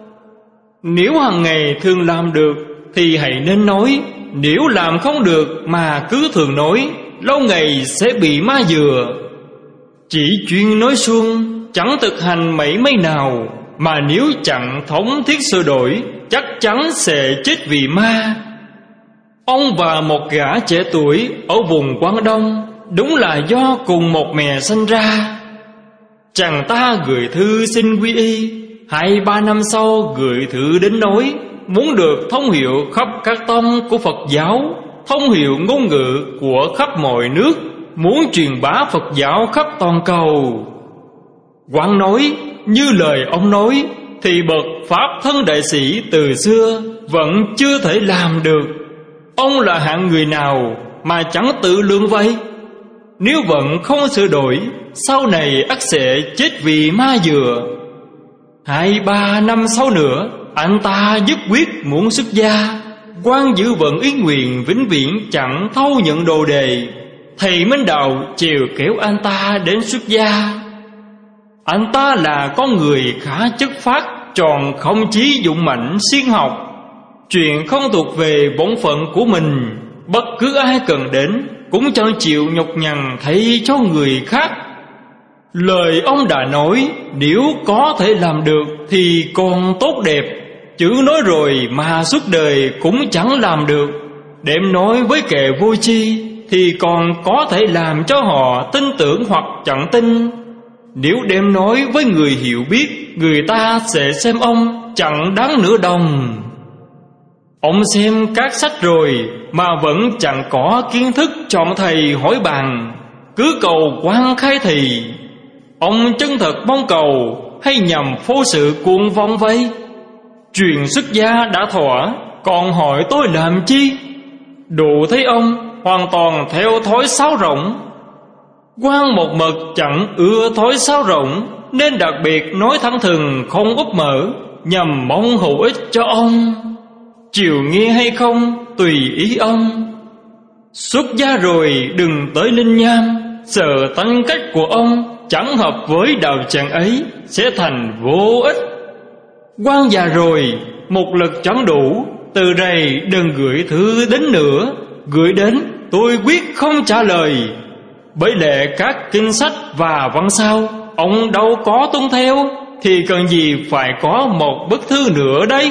Nếu hàng ngày thường làm được thì hãy nên nói, nếu làm không được mà cứ thường nói, lâu ngày sẽ bị ma dừa. Chỉ chuyên nói suông, chẳng thực hành mấy mấy nào, mà nếu chẳng thống thiết sửa đổi, chắc chắn sẽ chết vì ma. Ông và một gã trẻ tuổi ở vùng Quảng Đông đúng là do cùng một mẹ sinh ra. Chàng ta gửi thư xin quy y, hai ba năm sau gửi thư đến nói muốn được thông hiệu khắp các tông của Phật giáo, thông hiệu ngôn ngữ của khắp mọi nước, muốn truyền bá Phật giáo khắp toàn cầu. Quán nói như lời ông nói thì bậc Pháp thân đại sĩ từ xưa vẫn chưa thể làm được. Ông là hạng người nào mà chẳng tự lượng vậy? Nếu vẫn không sửa đổi, sau này ắt sẽ chết vì ma dừa. Hai ba năm sau nữa, anh ta dứt quyết muốn xuất gia. Quan giữ vận ý nguyện vĩnh viễn chẳng thâu nhận đồ đề. Thầy Minh Đạo chèo kéo anh ta đến xuất gia. Anh ta là con người khá chất phác, tròn không chí dụng mạnh siêng học. Chuyện không thuộc về bổn phận của mình, bất cứ ai cần đến cũng chẳng chịu nhọc nhằn thay cho người khác. Lời ông đã nói, nếu có thể làm được thì còn tốt đẹp, chứ nói rồi mà suốt đời cũng chẳng làm được. Đem nói với kẻ vô tri thì còn có thể làm cho họ tin tưởng hoặc chẳng tin. Nếu đem nói với người hiểu biết, người ta sẽ xem ông chẳng đáng nửa đồng. Ông xem các sách rồi mà vẫn chẳng có kiến thức chọn thầy hỏi bàn, cứ cầu quan khai thị. Ông chân thật mong cầu hay nhằm phô sự cuồng vong vậy? Chuyện xuất gia đã thỏa, còn hỏi tôi làm chi? Đủ thấy ông hoàn toàn theo thói sáo rỗng. Quan một mực chẳng ưa thói sáo rỗng, nên đặc biệt nói thẳng thừng không úp mở, nhằm mong hữu ích cho ông. Chiều nghe hay không tùy ý ông. Xuất gia rồi đừng tới linh nham, sợ tăng cách của ông chẳng hợp với đạo tràng ấy, sẽ thành vô ích. Quan già rồi một lực chẳng đủ, từ đây đừng gửi thư đến nữa. Gửi đến tôi quyết không trả lời. Bởi lẽ các kinh sách và văn sao ông đâu có tuân theo, thì cần gì phải có một bức thư nữa đây?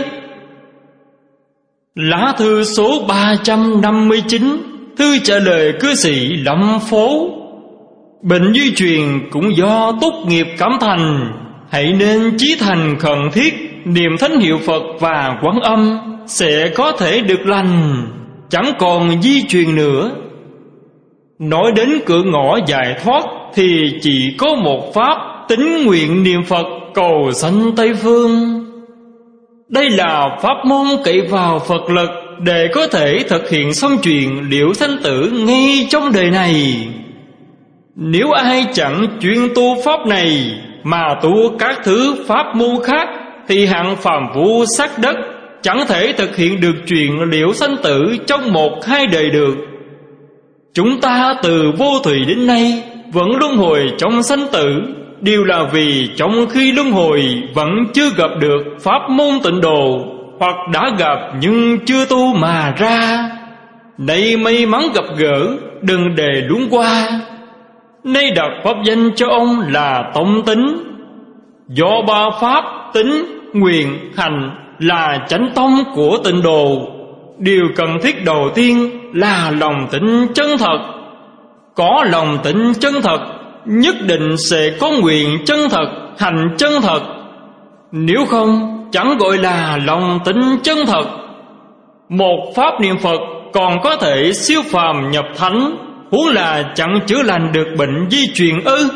Lá thư số ba trăm năm mươi chín, thư trả lời cư sĩ Lâm Phố. Bệnh di truyền cũng do tốt nghiệp cảm thành, hãy nên chí thành khẩn thiết, niệm thánh hiệu Phật và Quán Âm, sẽ có thể được lành, chẳng còn di truyền nữa. Nói đến cửa ngõ giải thoát thì chỉ có một pháp, tín nguyện niệm Phật cầu sanh Tây Phương. Đây là pháp môn cậy vào Phật lực để có thể thực hiện xong chuyện liễu sanh tử ngay trong đời này. Nếu ai chẳng chuyên tu pháp này mà tu các thứ pháp môn khác thì hạng phàm phu xác đất, chẳng thể thực hiện được chuyện liễu sanh tử trong một hai đời được. Chúng ta từ vô thủy đến nay vẫn luân hồi trong sanh tử, đều là vì trong khi luân hồi vẫn chưa gặp được pháp môn tịnh độ, hoặc đã gặp nhưng chưa tu mà ra. Nay may mắn gặp gỡ, đừng để luống qua. Nay đặt pháp danh cho ông là Tông Tính. Do ba pháp tính, nguyện, hành là chánh tông của tịnh độ. Điều cần thiết đầu tiên là lòng tin chân thật. Có lòng tin chân thật, nhất định sẽ có nguyện chân thật, hành chân thật. Nếu không, chẳng gọi là lòng tin chân thật. Một pháp niệm Phật còn có thể siêu phàm nhập thánh, huống là chẳng chữa lành được bệnh di truyền ư?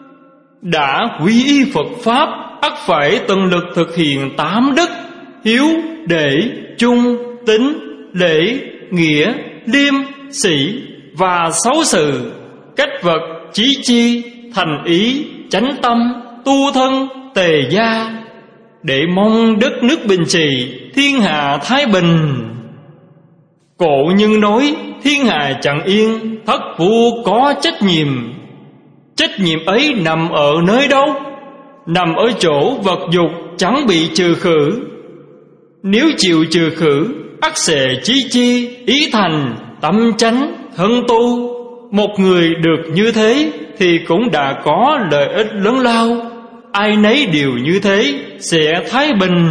Đã quy y Phật pháp, ắt phải tận lực thực hiện tám đức: hiếu, đệ, trung, tín, lễ, nghĩa, liêm, sĩ và xấu sự, cách vật, chí chi, thành ý, chánh tâm, tu thân, tề gia, để mong đất nước bình trị, thiên hạ thái bình. Cổ nhân nói thiên hạ chẳng yên, thất phu có trách nhiệm. Trách nhiệm ấy nằm ở nơi đâu? Nằm ở chỗ vật dục chẳng bị trừ khử. Nếu chịu trừ khử, ắt sẽ chí chi, ý thành, tâm chánh, thân tu. Một người được như thế thì cũng đã có lợi ích lớn lao. Ai nấy đều như thế sẽ thái bình.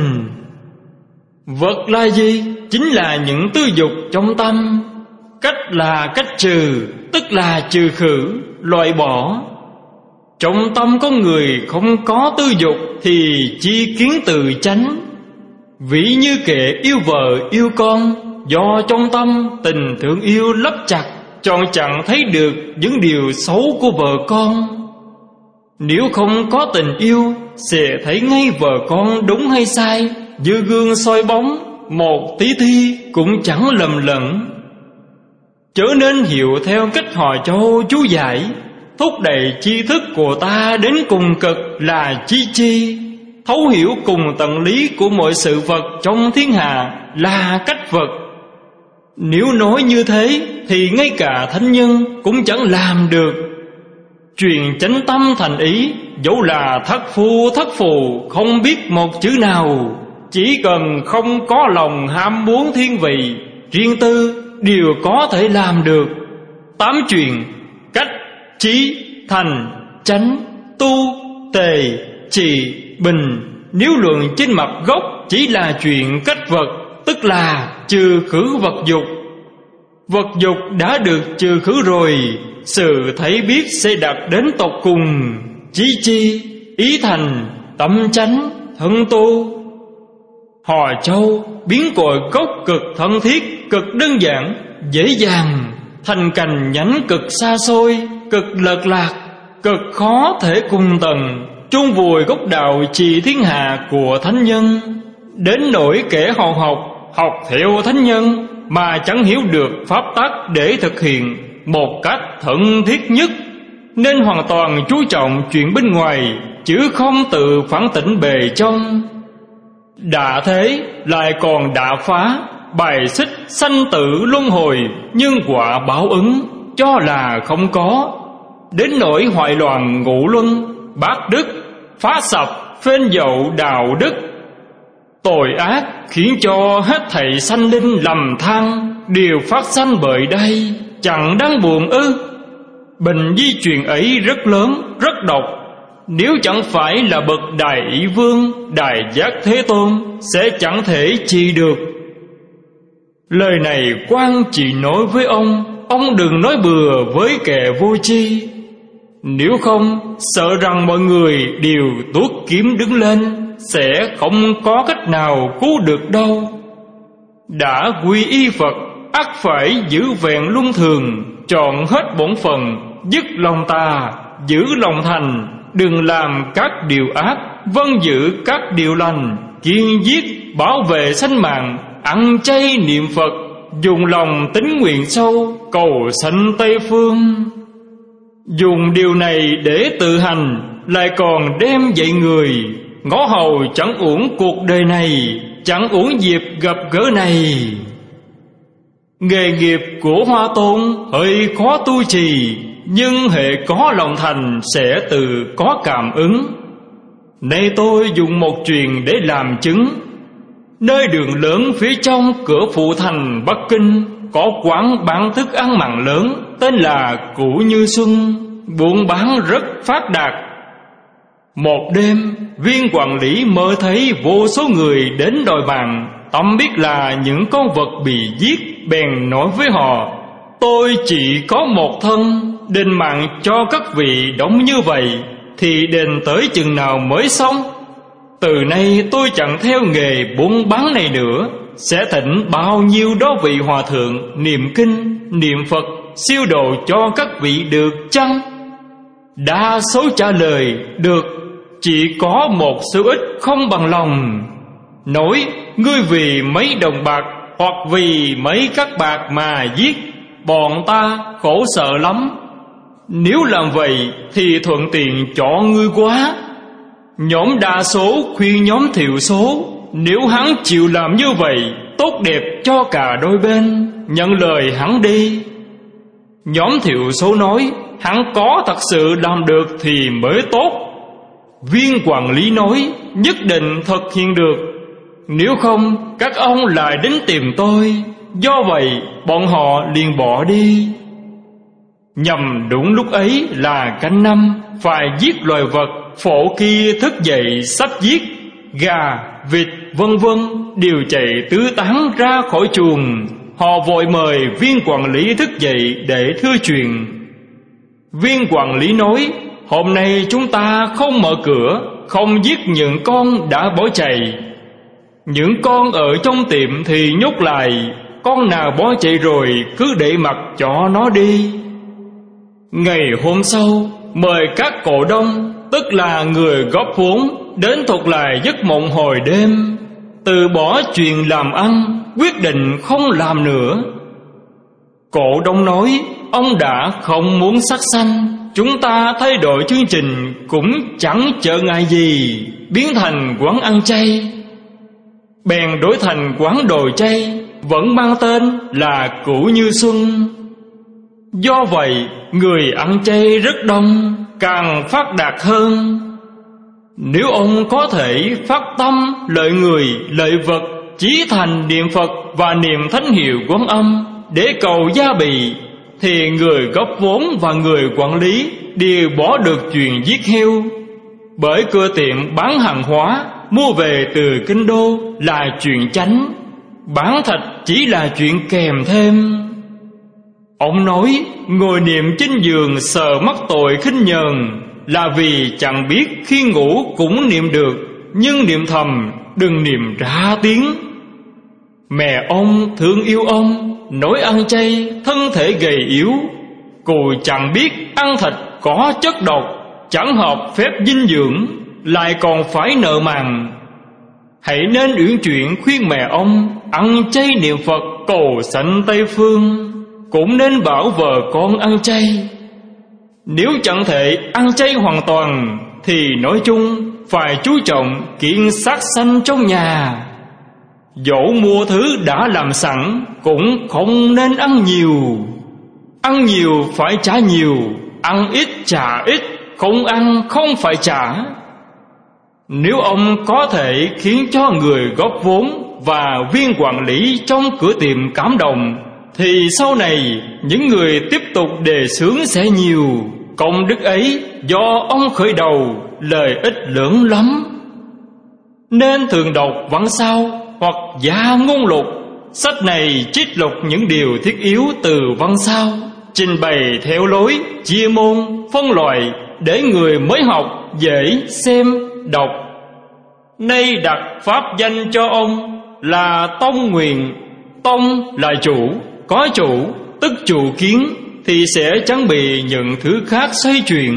Vật là gì? Chính là những tư dục trong tâm. Cách là cách trừ, tức là trừ khử, loại bỏ. Trong tâm con người không có tư dục thì chi kiến từ chánh. Ví như kẻ yêu vợ yêu con, do trong tâm tình thương yêu lấp chặt, chọn chẳng thấy được những điều xấu của vợ con. Nếu không có tình yêu, sẽ thấy ngay vợ con đúng hay sai, như gương soi bóng, một tí thi cũng chẳng lầm lẫn. Chớ nên hiểu theo cách họ Châu chú giải, thúc đẩy tri thức của ta đến cùng cực là chi chi, thấu hiểu cùng tận lý của mọi sự vật trong thiên hạ là cách vật. Nếu nói như thế thì ngay cả thánh nhân cũng chẳng làm được. Truyền chánh tâm thành ý, dẫu là thất phu thất phù không biết một chữ nào, chỉ cần không có lòng ham muốn thiên vị, riêng tư đều có thể làm được. Tám truyền: cách, trí, thành, chánh, tu, tề, trì, bình, nếu luận trên mặt gốc chỉ là chuyện cách vật, tức là trừ khử vật dục. Vật dục đã được trừ khử rồi, sự thấy biết sẽ đạt đến tột cùng. Chí chi, ý thành, tâm chánh, thân tu. Họ Châu biến cội gốc cực thân thiết, cực đơn giản, dễ dàng, thành cành nhánh cực xa xôi, cực lợt lạc, cực khó thể cùng tầng, chôn vùi gốc đạo trì thiên hạ của thánh nhân. Đến nỗi kẻ họ học, học theo thánh nhân mà chẳng hiểu được pháp tắc để thực hiện một cách thuận thiết nhất, nên hoàn toàn chú trọng chuyện bên ngoài, chứ không tự phản tỉnh bề trong. Đã thế lại còn đã phá, bài xích sanh tử luân hồi, nhân quả báo ứng, cho là không có. Đến nỗi hoại loạn ngũ luân, bát đức, phá sập, phên dậu đạo đức. Tội ác khiến cho hết thảy sanh linh lầm than, đều phát sanh bởi đây, chẳng đáng buồn ư? Bệnh di truyền ấy rất lớn, rất độc. Nếu chẳng phải là bậc đại ý vương, đại giác thế tôn, sẽ chẳng thể trị được. Lời này quan chỉ nói với ông, ông đừng nói bừa với kẻ vô tri. Nếu không, sợ rằng mọi người đều tuốt kiếm đứng lên, sẽ không có cách nào cứu được đâu. Đã quy y Phật, ắt phải giữ vẹn luân thường, chọn hết bổn phận, dứt lòng tà, giữ lòng thành, đừng làm các điều ác, vâng giữ các điều lành, kiên giết, bảo vệ sinh mạng, ăn chay niệm Phật, dùng lòng tín nguyện sâu, cầu sanh Tây phương. Dùng điều này để tự hành, lại còn đem dạy người, ngõ hầu chẳng uổng cuộc đời này, chẳng uổng dịp gặp gỡ này. Nghề nghiệp của Hoa Tôn hơi khó tu trì, nhưng hệ có lòng thành sẽ tự có cảm ứng. Nay tôi dùng một truyền để làm chứng. Nơi đường lớn phía trong cửa phụ thành Bắc Kinh có quán bán thức ăn mặn lớn tên là Củ Như Xuân, buôn bán rất phát đạt. Một đêm, viên quản lý mơ thấy vô số người đến đòi bàn, tâm biết là những con vật bị giết, bèn nói với họ: tôi chỉ có một thân, đền mạng cho các vị đóng như vậy thì đền tới chừng nào mới xong? Từ nay tôi chẳng theo nghề buôn bán này nữa. Sẽ thỉnh bao nhiêu đó vị hòa thượng niệm kinh, niệm Phật, siêu độ cho các vị được chăng? Đa số trả lời được, chỉ có một số ít không bằng lòng, nói ngươi vì mấy đồng bạc hoặc vì mấy các bạc mà giết, bọn ta khổ sợ lắm. Nếu làm vậy thì thuận tiện cho ngươi quá. Nhóm đa số khuyên nhóm thiểu số, nếu hắn chịu làm như vậy, tốt đẹp cho cả đôi bên, nhận lời hắn đi. Nhóm thiểu số nói hắn có thật sự làm được thì mới tốt. Viên quản lý nói nhất định thực hiện được, nếu không các ông lại đến tìm tôi. Do vậy bọn họ liền bỏ đi. Nhằm đúng lúc ấy là canh năm, phải giết loài vật. Phổ kia thức dậy sắp giết, gà, vịt vân vân đều chạy tứ tán ra khỏi chuồng. Họ vội mời viên quản lý thức dậy để thưa chuyện. Viên quản lý nói hôm nay chúng ta không mở cửa, không giết những con đã bỏ chạy. Những con ở trong tiệm thì nhốt lại, con nào bỏ chạy rồi cứ để mặc cho nó đi. Ngày hôm sau mời các cổ đông, tức là người góp vốn, đến thuật lại giấc mộng hồi đêm, từ bỏ chuyện làm ăn, quyết định không làm nữa. Cổ đông nói ông đã không muốn sát sanh, chúng ta thay đổi chương trình cũng chẳng trở ngại gì, biến thành quán ăn chay. Bèn đổi thành quán đồ chay, vẫn mang tên là Cửu Như Xuân. Do vậy người ăn chay rất đông, càng phát đạt hơn. Nếu ông có thể phát tâm lợi người lợi vật, chí thành niệm Phật và niệm thánh hiệu Quán Âm để cầu gia bị, thì người góp vốn và người quản lý đều bỏ được chuyện giết heo. Bởi cửa tiệm bán hàng hóa mua về từ kinh đô là chuyện chánh, bán thịt chỉ là chuyện kèm thêm. Ông nói ngồi niệm trên giường sờ mắc tội khinh nhờn, là vì chẳng biết khi ngủ cũng niệm được, nhưng niệm thầm đừng niệm ra tiếng. Mẹ ông thương yêu ông, nói ăn chay thân thể gầy yếu, cụ chẳng biết ăn thịt có chất độc, chẳng hợp phép dinh dưỡng, lại còn phải nợ màng. Hãy nên uyển chuyển khuyên mẹ ông ăn chay niệm Phật cầu sanh Tây Phương, cũng nên bảo vợ con ăn chay. Nếu chẳng thể ăn chay hoàn toàn thì nói chung phải chú trọng kiêng sát sanh trong nhà. Dẫu mua thứ đã làm sẵn cũng không nên ăn nhiều. Ăn nhiều phải trả nhiều, ăn ít trả ít, không ăn không phải trả. Nếu ông có thể khiến cho người góp vốn và viên quản lý trong cửa tiệm cảm động, thì sau này những người tiếp tục đề xướng sẽ nhiều. Công đức ấy do ông khởi đầu, lợi ích lớn lắm. Nên thường đọc Văn Sao hoặc Gia Ngôn Lục. Sách này trích lục những điều thiết yếu từ Văn Sao, trình bày theo lối chia môn phân loại để người mới học dễ xem đọc. Nay đặt pháp danh cho ông là Tông Nguyện. Tông là chủ, có chủ tức chủ kiến, thì sẽ chẳng bị những thứ khác xoay chuyển.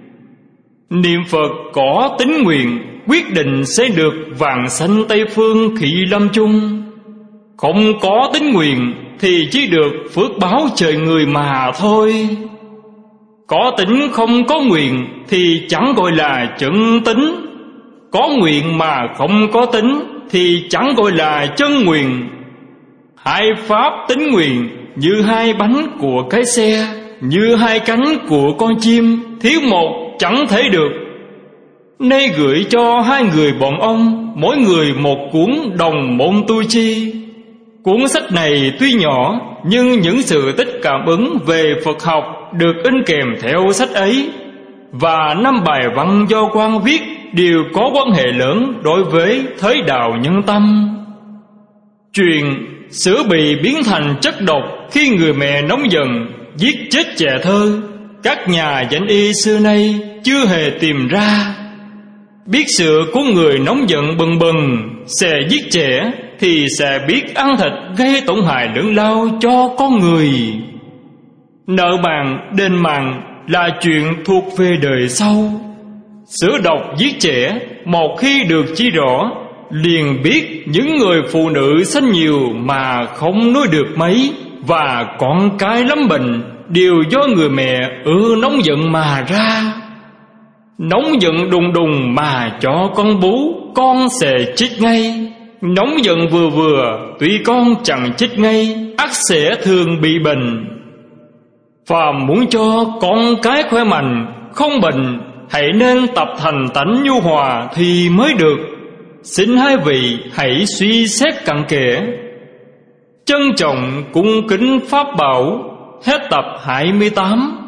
Niệm Phật có tín nguyện, quyết định sẽ được vàng sanh Tây Phương Khỉ Lâm Chung. Không có tín nguyện thì chỉ được phước báo trời người mà thôi. Có tín không có nguyện thì chẳng gọi là chân tín. Có nguyện mà không có tín thì chẳng gọi là chân nguyện. Hai pháp tín nguyện như hai bánh của cái xe, như hai cánh của con chim, thiếu một chẳng thể được. Nay gửi cho hai người bọn ông, mỗi người một cuốn Đồng Môn Tu Chi. Cuốn sách này tuy nhỏ, nhưng những sự tích cảm ứng về Phật học được in kèm theo sách ấy, và năm bài văn do Quang viết đều có quan hệ lớn đối với thế đạo nhân tâm. Chuyện sữa bị biến thành chất độc khi người mẹ nóng giận giết chết trẻ thơ, các nhà danh y xưa nay chưa hề tìm ra. Biết sự của người nóng giận bừng bừng sẽ giết trẻ, thì sẽ biết ăn thịt gây tổn hại lớn lao cho con người. Nợ bàn đền mạng là chuyện thuộc về đời sau. Sử độc giết trẻ một khi được chỉ rõ, liền biết những người phụ nữ sanh nhiều mà không nuôi được mấy, và con cái lắm bệnh đều do người mẹ ưa nóng giận mà ra. Nóng giận đùng đùng mà cho con bú, con sẽ chích ngay. Nóng giận vừa vừa, tuy con chẳng chích ngay, ắt sẽ thường bị bệnh. Phàm muốn cho con cái khỏe mạnh, không bệnh, hãy nên tập thành tánh nhu hòa thì mới được. Xin hai vị hãy suy xét cặn kẽ. Trân trọng cung kính pháp bảo. Hết tập hai mươi tám.